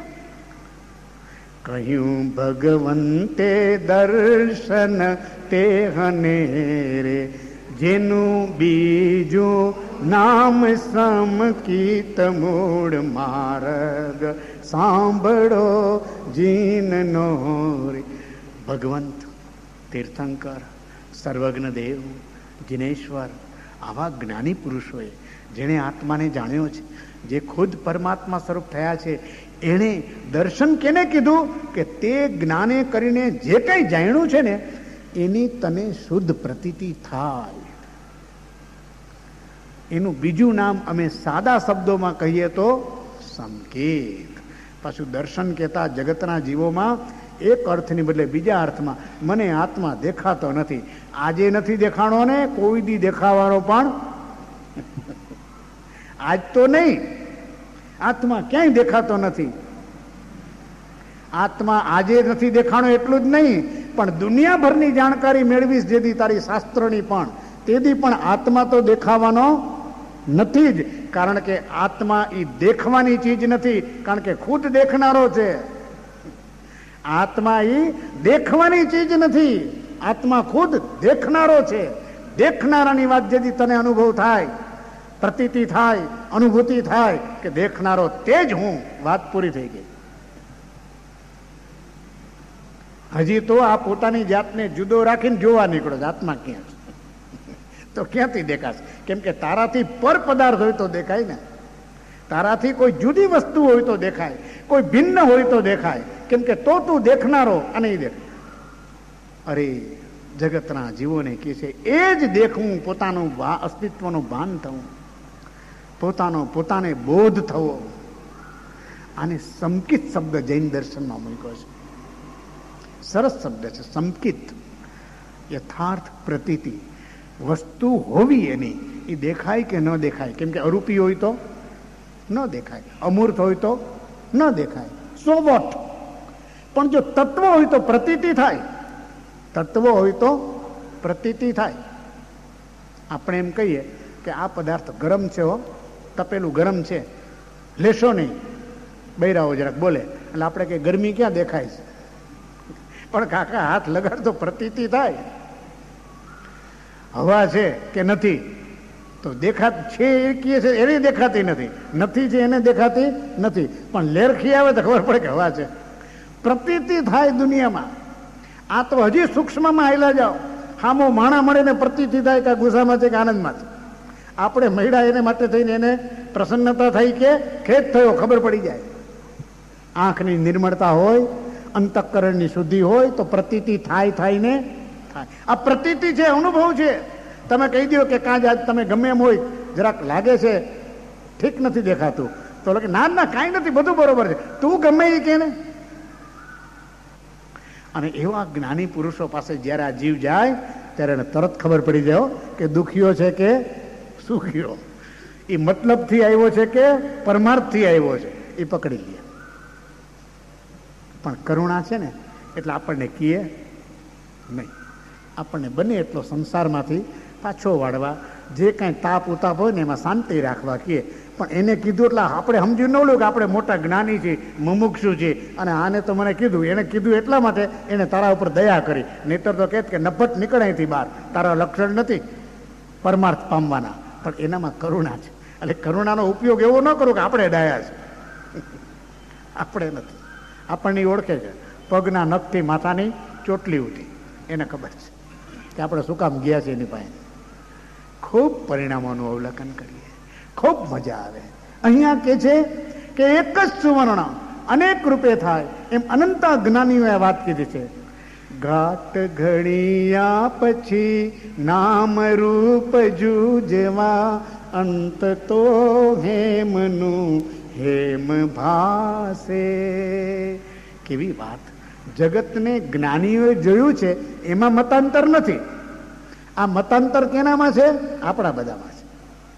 કહ્યું ભગવંતે દર્શન તે હને રે, જેનું બીજું નામ સમકીત મૂળ માર્ગ, સાંભળો જીનનો રે. ભગવંત, તીર્થંકર, સર્વજ્ઞ દેવ, જિનેશ્વર, આવા જ્ઞાની પુરુષોએ જેણે આત્માને જાણ્યો છે, જે ખુદ પરમાત્મા સ્વરૂપ થયા છે, એણે દર્શન કેને કીધું કે તે જ્ઞાને કરીને જે કંઈ જાણ્યું છે ને એની તને શુદ્ધ પ્રતીતિ થાય. એનું બીજું નામ અમે સાદા શબ્દોમાં કહીએ તો સંકેત. પાછું દર્શન કહેતા જગતના જીવોમાં એક અર્થની બદલે બીજા અર્થમાં મને આત્મા દેખાતો નથી. આજે નથી દેખાણો ને કોઈ દી દેખાવાનો પણ આજ તો નહીં. આત્મા ક્યાંય દેખાતો નથી. આત્મા આજે નથી દેખાણો એટલું જ નહીં, પણ દુનિયાભરની જાણકારી મેળવીશ જેથી તારી શાસ્ત્રોની પણ, તેથી પણ આત્મા તો દેખાવાનો નથી જ. કારણ કે આત્મા એ દેખવાની ચીજ નથી, કારણ કે ખુદ દેખનારો છે. આત્મા એ દેખવાની ચીજ નથી, આત્મા ખુદ દેખનારો છે. દેખનારાની વાત જેથી તને અનુભવ થાય, પ્રતીતિ થાય, અનુભૂતિ થાય કે દેખનારો તે જ હું, વાત પૂરી થઈ ગઈ. હજી તો આ પોતાની જાતને જુદો રાખીને જોવા નીકળો, આત્મા ક્યાં છે તો ક્યાંથી દેખાશે? કેમ કે તારાથી પર પદાર્થ હોય તો દેખાય ને, તારાથી કોઈ જુદી વસ્તુ હોય તો દેખાય, કોઈ ભિન્ન હોય તો દેખાય. કેમ કે તો તું દેખનારો અને એ દેખ. અરે જગતના જીવોને કહે છે એ જ દેખવું, પોતાનું અસ્તિત્વનું ભાન થવું, પોતાનો પોતાને બોધ થવો. આને સંકિત શબ્દ જૈન દર્શનમાં મૂક્યો છે. સરસ શબ્દ છે સંકિત. યથાર્થ પ્રતીતિ, વસ્તુ હોવી એની, એ દેખાય કે ન દેખાય. કેમ કે અરૂપી હોય તો ન દેખાય, અમૂર્ત હોય તો ન દેખાય, સો વોટ. પણ જો તત્વ હોય તો પ્રતીતિ થાય, તત્વ હોય તો પ્રતીતિ થાય. આપણે એમ કહીએ કે આ પદાર્થ ગરમ છે, હો તપેલું ગરમ છે, લેશો નહીં. બૈરાઓ જરાક બોલે એટલે આપણે કે ગરમી ક્યાં દેખાય છે, પણ કાકા હાથ લગાડ તો પ્રતીતિ થાય. હવા છે કે નથી તો દેખાત છે એ કહે છે એને દેખાતી નથી, નથી છે એને દેખાતી નથી, પણ લેરખી આવે તો ખબર પડે કે હવા છે. પ્રતીતિ થાય દુનિયામાં. આ તો હજી સૂક્ષ્મમાં આવેલા જાઓ, હામો માણા મળે ને પ્રતીતિ થાય કે ગુસ્સામાં છે કે આનંદમાં છે. આપણે મહિડા એને માટે થઈને એને પ્રસન્નતા થઈ કે ખેદ થયો ખબર પડી જાય. આંખની નિર્મળતા હોય, અંતઃકરણની શુદ્ધિ હોય તો પ્રતીતિ થાય થાય ને થાય. આ પ્રતીતિ છે, અનુભવ છે. તમે કહી દો કે કાં જ તમે ગમે એમ હોય, જરાક લાગે છે ઠીક નથી દેખાતું, તો કે ના ના કાંઈ નથી, બધું બરોબર છે, તું ગમે એ કે ને. અને એવા જ્ઞાની પુરુષો પાસે જ્યારે આ જીવ જાય ત્યારે એને તરત ખબર પડી જાય કે દુખીઓ છે કે સુખીઓ, એ મતલબથી આવ્યો છે કે પરમાર્થથી આવ્યો છે, એ પકડી લે. પણ કરુણા છે ને એટલે આપણને કીએ નહીં, આપણને બને એટલો સંસારમાંથી પાછો વાળવા, જે કાંઈ તાપ ઉતાપ હોય ને એમાં શાંતિ રાખવા કીએ. પણ એને કીધું એટલે આપણે સમજી ન લો કે આપણે મોટા જ્ઞાની છીએ, મુમુક્ષુ છીએ, અને આને તો મને કીધું, એને કીધું એટલા માટે એને તારા ઉપર દયા કરી. નહીતર તો કહેત કે નફત નીકળે અહીંથી બહાર, તારા લક્ષણ નથી પરમાર્થ પામવાના, પણ એનામાં કરુણા છે. એટલે કરુણાનો ઉપયોગ એવો ન કરો કે આપણે ડાયા છે, આપણે નથી. આપણને ઓળખે છે, પગના નખથી માથાની ચોટલી ઉઠી, એને ખબર છે કે આપણે શું કામ ગયા છે એની પાસે. ખૂબ પરિણામોનું અવલોકન કરીએ, ખૂબ મજા આવે. અહીંયા કે છે કે એક જ સુવર્ણ અનેક રૂપે થાય, એમ અનંત જ્ઞાનીઓએ વાત કીધી છે. ઘાટ ઘડિયા પછી નામ રૂપ જુજવા, અંત તો હેમનું હેમ ભાસે. કેવી વાત! જગતને જ્ઞાનીઓએ જોયું છે એમાં મતાંતર નથી. આ મતાંતર કેનામાં છે? આપણા બધામાં છે.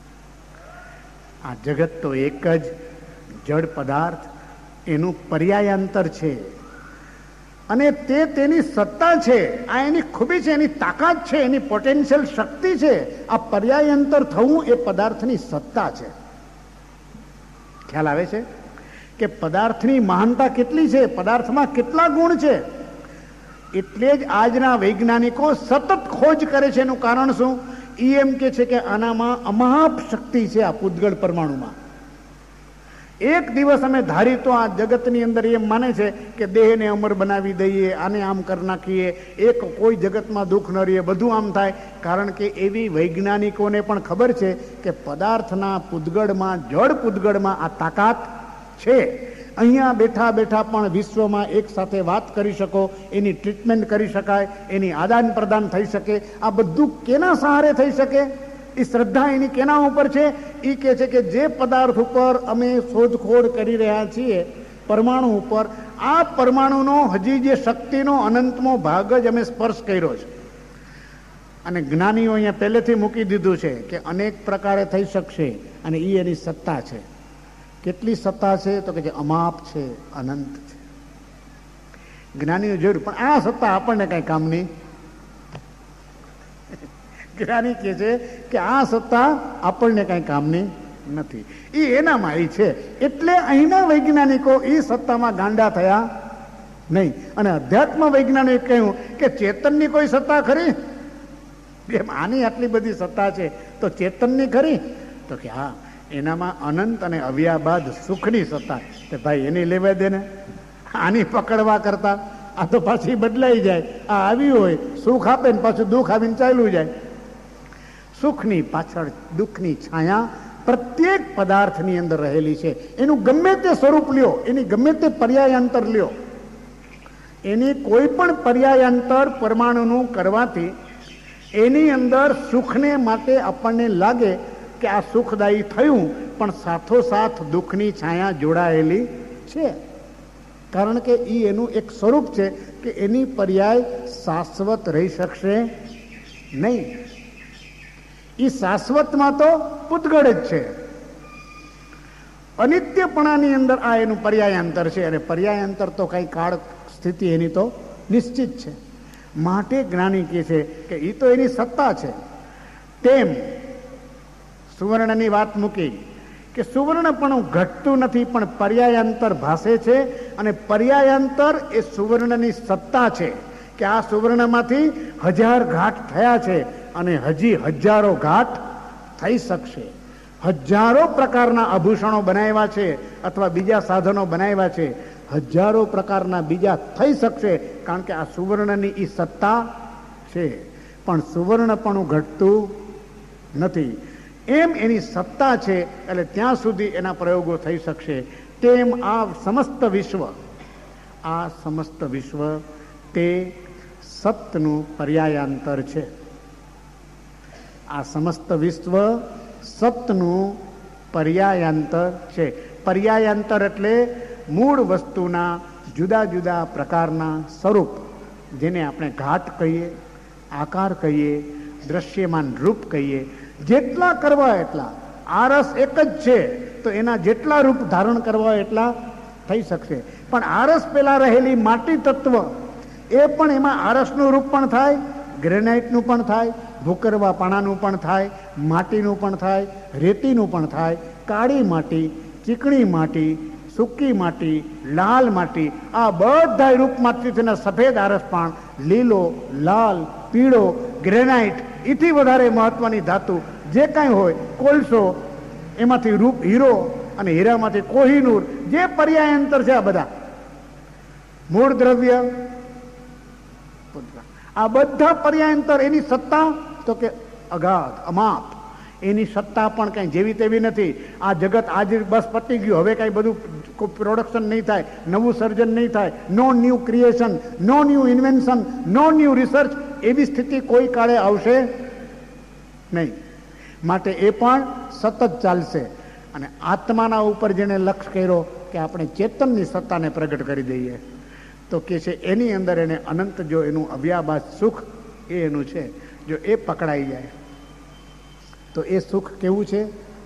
આ જગત તો એક જ જડ પદાર્થ, એનું પર્યાયાંતર છે અને તે તેની સત્તા છે. આ એની ખૂબી છે, એની તાકાત છે, એની પોટેન્શિયલ શક્તિ છે. આ પર્યાયાંતર થવું એ પદાર્થની સત્તા છે. ખ્યાલ આવે છે કે પદાર્થની મહાનતા કેટલી છે, પદાર્થમાં કેટલા ગુણ છે. એટલે જ આજના વૈજ્ઞાનિકો સતત ખોજ કરે છે. એનું કારણ શું? એ એમ કે છે કે આનામાં અમાપ શક્તિ છે, આ પૂતગળ પરમાણુમાં. એક દિવસ અમે ધારી તો આ જગતની અંદર એમ માને છે કે દેહને અમર બનાવી દઈએ, આને આમ કરી નાખીએ, એક કોઈ જગતમાં દુઃખ ન રહીએ, બધું આમ થાય. કારણ કે એવી વૈજ્ઞાનિકોને પણ ખબર છે કે પદાર્થના પૂતગળમાં, જળ પૂતગળમાં આ તાકાત છે. અહીંયા બેઠા બેઠા પણ વિશ્વમાં એક સાથે વાત કરી શકો, એની ટ્રીટમેન્ટ કરી શકાય, એની આદાન પ્રદાન થઈ શકે. આ બધું કેના સહારે થઈ શકે? એ શ્રદ્ધા એની કેના ઉપર છે? એ કહે છે કે જે પદાર્થ ઉપર અમે શોધખોળ કરી રહ્યા છીએ, પરમાણુ ઉપર, આ પરમાણુનો હજી જે શક્તિનો અનંતમો ભાગ જ અમે સ્પર્શ કર્યો છે. અને જ્ઞાનીઓ અહીંયા પહેલેથી મૂકી દીધું છે કે અનેક પ્રકારે થઈ શકશે અને એ એની સત્તા છે. કેટલી સત્તા છે? તો કે જે અમાપ છે, અનંત છે. જ્ઞાનીઓ જોયું, પણ આ સત્તા આપણને કઈ કામની. જ્ઞાની કહે છે કે આ સત્તા આપણને કઈ કામની નથી, એ એનામાં એ છે. એટલે અહીંના વૈજ્ઞાનિકો એ સત્તામાં ગાંડા થયા નહીં. અને અધ્યાત્મ વૈજ્ઞાનિકે કહ્યું કે ચેતનની કોઈ સત્તા ખરી? એમ આની આટલી બધી સત્તા છે તો ચેતનની ખરી? તો કે હા, એનામાં અનંત અને અવ્યાબાદ સુખની સત્તા. તે ભાઈ એની લેવા દે ને, આની પકડવા કરતા આ તો પાછી બદલાઈ જાય. આ આવી હોય સુખ આપે ને પાછું દુઃખ આવીને ચાલ્યું જાય. સુખની પાછળ દુઃખની છાયા પ્રત્યેક પદાર્થની અંદર રહેલી છે. એનું ગમે તે સ્વરૂપ લ્યો, એની ગમે તે પર્યાયાંતર લ્યો, એની કોઈ પણ પર્યાયાંતર પરમાણુનું કરવાથી એની અંદર સુખને માટે આપણને લાગે કે આ સુખદાયી થયું, પણ સાથોસાથ દુઃખની છાયા જોડાયેલી છે. કારણ કે એ એનું એક સ્વરૂપ છે કે એની પર્યાય શાશ્વત રહી શકશે નહીં. એ શાશ્વતમાં તો પૂતગળ જ છે. અનિત્યપણાની અંદર આ એનું પર્યાયાંતર છે. અને પર્યાયાંતર તો કઈ કાળ સ્થિતિ એની તો નિશ્ચિત છે. માટે જ્ઞાની કહે છે કે એ તો એની સત્તા છે. તેમ સુવર્ણની વાત મૂકી કે સુવર્ણપણું ઘટતું નથી, પણ પર્યાયાંતર ભાસે છે. અને પર્યાયાંતર એ સુવર્ણની સત્તા છે કે આ સુવર્ણમાંથી હજાર ઘાટ થયા છે અને હજી હજારો ઘાટ થઈ શકશે. હજારો પ્રકારના આભૂષણો બનાવ્યા છે અથવા બીજા સાધનો બનાવ્યા છે, હજારો પ્રકારના બીજા થઈ શકશે. કારણ કે આ સુવર્ણની એ સત્તા છે. પણ સુવર્ણપણું ઘટતું નથી. એમ એની સત્તા છે, એટલે ત્યાં સુધી એના પ્રયોગો થઈ શકશે. તેમ આ સમસ્ત વિશ્વ, આ સમસ્ત વિશ્વ તે સતનું પર્યાયાંતર છે. આ સમસ્ત વિશ્વ સતનું પર્યાયાંતર છે. પર્યાયાંતર એટલે મૂળ વસ્તુના જુદા જુદા પ્રકારના સ્વરૂપ, જેને આપણે ઘાટ કહીએ, આકાર કહીએ, દ્રશ્યમાન રૂપ કહીએ. જેટલા કરવા એટલા. આરસ એક જ છે તો એના જેટલા રૂપ ધારણ કરવા એટલા થઈ શકશે. પણ આરસ પેલા રહેલી માટી તત્વ, એ પણ એમાં આરસનું રૂપ પણ થાય, ગ્રેનાઇટનું પણ થાય, ભૂકરવા પાણાનું પણ થાય, માટીનું પણ થાય, રેતીનું પણ થાય, કાળી માટી, ચીકણી માટી, સૂકી માટી, લાલ માટી, આ બધા રૂપમાંથી તેના સફેદ આરસ પણ લીલો, લાલ, પીળો, ગ્રેનાઇટ, એથી વધારે મહત્વની ધાતુ જે કાંઈ હોય, કોલસો, એમાંથી રૂપ હીરો અને હીરામાંથી કોહિનૂર, જે પર્યાયાંતર છે આ બધા મૂળ દ્રવ્ય, આ બધા પર્યાયાંતર એની સત્તા તો કે અગાધ, અમાપ. એની સત્તા પણ કઈ જેવી તેવી નથી. આ જગત આજે બસ પતી ગયું, હવે કઈ બધું પ્રોડક્શન નહીં થાય, નવું સર્જન નહીં થાય, no new creation, no new invention, no new research, એવી સ્થિતિ કોઈ કાળે આવશે નહીં. માટે એ પણ સતત ચાલશે. અને આત્માના ઉપર જેને લક્ષ્ય કર્યો કે આપણે ચેતનની સત્તાને પ્રગટ કરી દઈએ, તો કે છે એની અંદર એને અનંત જો એનું અવ્યાબાદ સુખ એ એનું છે, જો એ પકડાઈ જાય તો એ સુખ કેવું છે?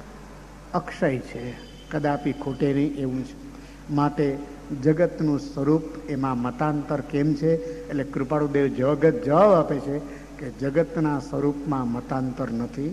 અક્ષય છે, કદાપી ખૂટે નહીં એવું છે. માટે જગતનું સ્વરૂપ એમાં મતાંતર કેમ છે? એટલે કૃપાળુદેવ જગત જવાબ આપે છે કે જગતના સ્વરૂપમાં મતાંતર નથી,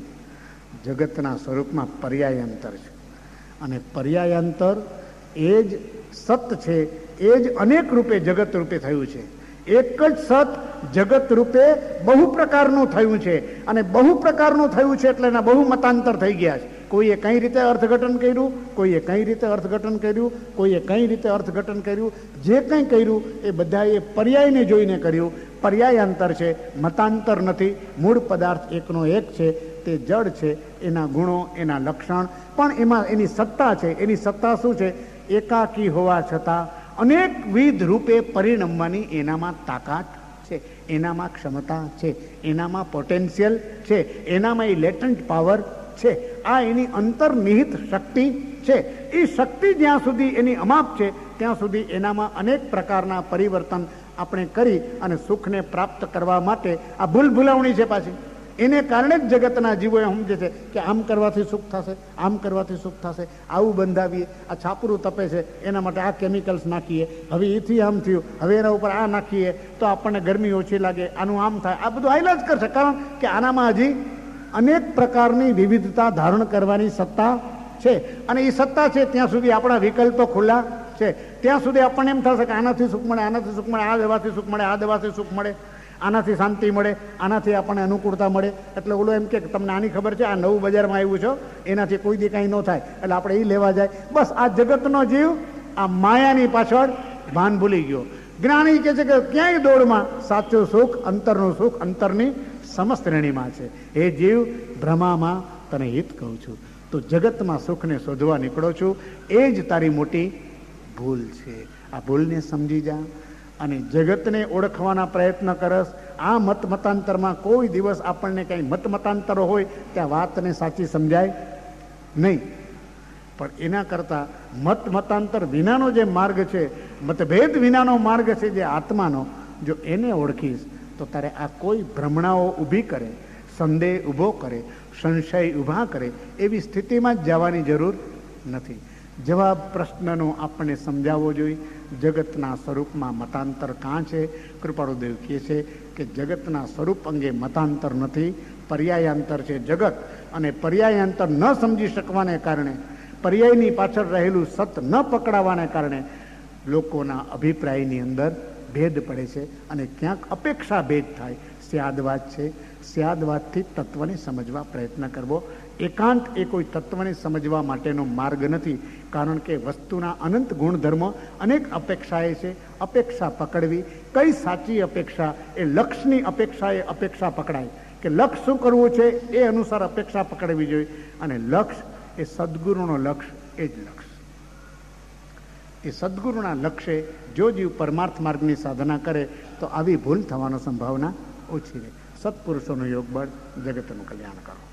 જગતના સ્વરૂપમાં પર્યાયાંતર છે. અને પર્યાયાંતર એ જ સત છે, એ જ અનેક રૂપે જગત રૂપે થયું છે. એક જ સત જગત રૂપે બહુ પ્રકારનું થયું છે, અને બહુ પ્રકારનું થયું છે એટલે એના બહુ મતાંતર થઈ ગયા છે. કોઈએ કઈ રીતે અર્થઘટન કર્યું, કોઈએ કઈ રીતે અર્થઘટન કર્યું, કોઈએ કઈ રીતે અર્થઘટન કર્યું. જે કંઈ કર્યું એ બધાએ પર્યાયને જોઈને કર્યું. પર્યાયાંતર છે, મતાંતર નથી. મૂળ પદાર્થ એકનો એક છે, તે જડ છે. એના ગુણો, એના લક્ષણ, પણ એમાં એની સત્તા છે. એની સત્તા શું છે? એકાકી હોવા છતાં અનેકવિધ રૂપે પરિણમવાની એનામાં તાકાત છે, એનામાં ક્ષમતા છે, એનામાં પોટેન્શિયલ છે, એનામાં એ લેટન્ટ પાવર છે. આ એની અંતર્નિહિત શક્તિ છે. એ શક્તિ જ્યાં સુધી એની અમાપ છે ત્યાં સુધી એનામાં અનેક પ્રકારના પરિવર્તન આપણે કરી અને સુખને પ્રાપ્ત કરવા માટે આ ભૂલ ભૂલાવણી છે પાછી. એને કારણે જ જગતના જીવો એ સમજે છે કે આમ કરવાથી સુખ થશે, આમ કરવાથી સુખ થશે, આવું બંધાવીએ, આ છાપરું તપે છે એના માટે આ કેમિકલ્સ નાખીએ, હવે એથી આમ થયું, હવે એના ઉપર આ નાખીએ તો આપણને ગરમી ઓછી લાગે, આનું આમ થાય. આ બધું હાઈલા જ કરશે, કારણ કે આનામાં હજી અનેક પ્રકારની વિવિધતા ધારણ કરવાની સત્તા છે. અને એ સત્તા છે ત્યાં સુધી આપણા વિકલ્પો ખુલ્લા છે. ત્યાં સુધી આપણને એમ થશે કે આનાથી સુખ મળે, આનાથી સુખ મળે, આ દવાથી સુખ મળે, આ દવાથી સુખ મળે, આનાથી શાંતિ મળે, આનાથી આપણને અનુકૂળતા મળે. એટલે ઓલો એમ કે તમને આની ખબર છે, આ નવું બજારમાં આવ્યું છે, એનાથી કોઈ દી કાંઈ ન થાય, એટલે આપણે એ લેવા જાય. બસ આ જગતનો જીવ આ માયાની પાછળ ભાન ભૂલી ગયો. જ્ઞાની કહે છે કે ક્યાંય દોડમાં સાચું સુખ, અંતરનું સુખ અંતરની સમસ્ત શ્રેણીમાં છે. એ જીવ ભ્રમામાં તને હિત કહું છું, તો જગતમાં સુખને શોધવા નીકળો છું, એ જ તારી મોટી ભૂલ છે. આ ભૂલને સમજી જા અને જગતને ઓળખવાના પ્રયત્ન કરસ. આ મત મતાંતરમાં કોઈ દિવસ આપણને કંઈ મત મતાંતરો હોય ત્યાં વાતને સાચી સમજાય નહીં. પણ એના કરતાં મત મતાંતર વિનાનો જે માર્ગ છે, મતભેદ વિનાનો માર્ગ છે જે આત્માનો, જો એને ઓળખીશ તો તારે આ કોઈ ભ્રમણાઓ ઊભી કરે, સંદેહ ઊભો કરે, સંશય ઊભા કરે એવી સ્થિતિમાં જ જવાની જરૂર નથી. જવાબ પ્રશ્નનો આપણને સમજાવવો જોઈએ. જગતના સ્વરૂપમાં મતાંતર કાં છે? કૃપાળુદેવ કહે છે કે જગતના સ્વરૂપ અંગે મતાંતર નથી, પર્યાયાંતર છે જગત. અને પર્યાયાંતર ન સમજી શકવાને કારણે, પર્યાયની પાછળ રહેલું સત ન પકડાવાને કારણે લોકોના અભિપ્રાયની અંદર ભેદ પડે છે અને ક્યાંક અપેક્ષા ભેદ થાય. સ્યાદવાદ છે, સ્યાદવાદથી તત્વને સમજવા પ્રયત્ન કરવો. એકાંત એ કોઈ તત્વને સમજવા માટેનો માર્ગ નથી, કારણ કે વસ્તુના અનંત ગુણધર્મો અનેક અપેક્ષાએ છે. અપેક્ષા પકડવી, કઈ સાચી અપેક્ષા? એ લક્ષની અપેક્ષા એ અપેક્ષા પકડાય કે લક્ષ શું કરવું છે એ અનુસાર અપેક્ષા પકડવી જોઈએ. અને લક્ષ એ સદગુરુનો લક્ષ, એ જ લક્ષ. એ સદગુરુના લક્ષ્ય જો જીવ પરમાર્થ માર્ગની સાધના કરે તો આવી ભૂલ થવાનો સંભાવના ઓછી રહે. સત્પુરુષોનું યોગ બળ જગતનું કલ્યાણ કરો.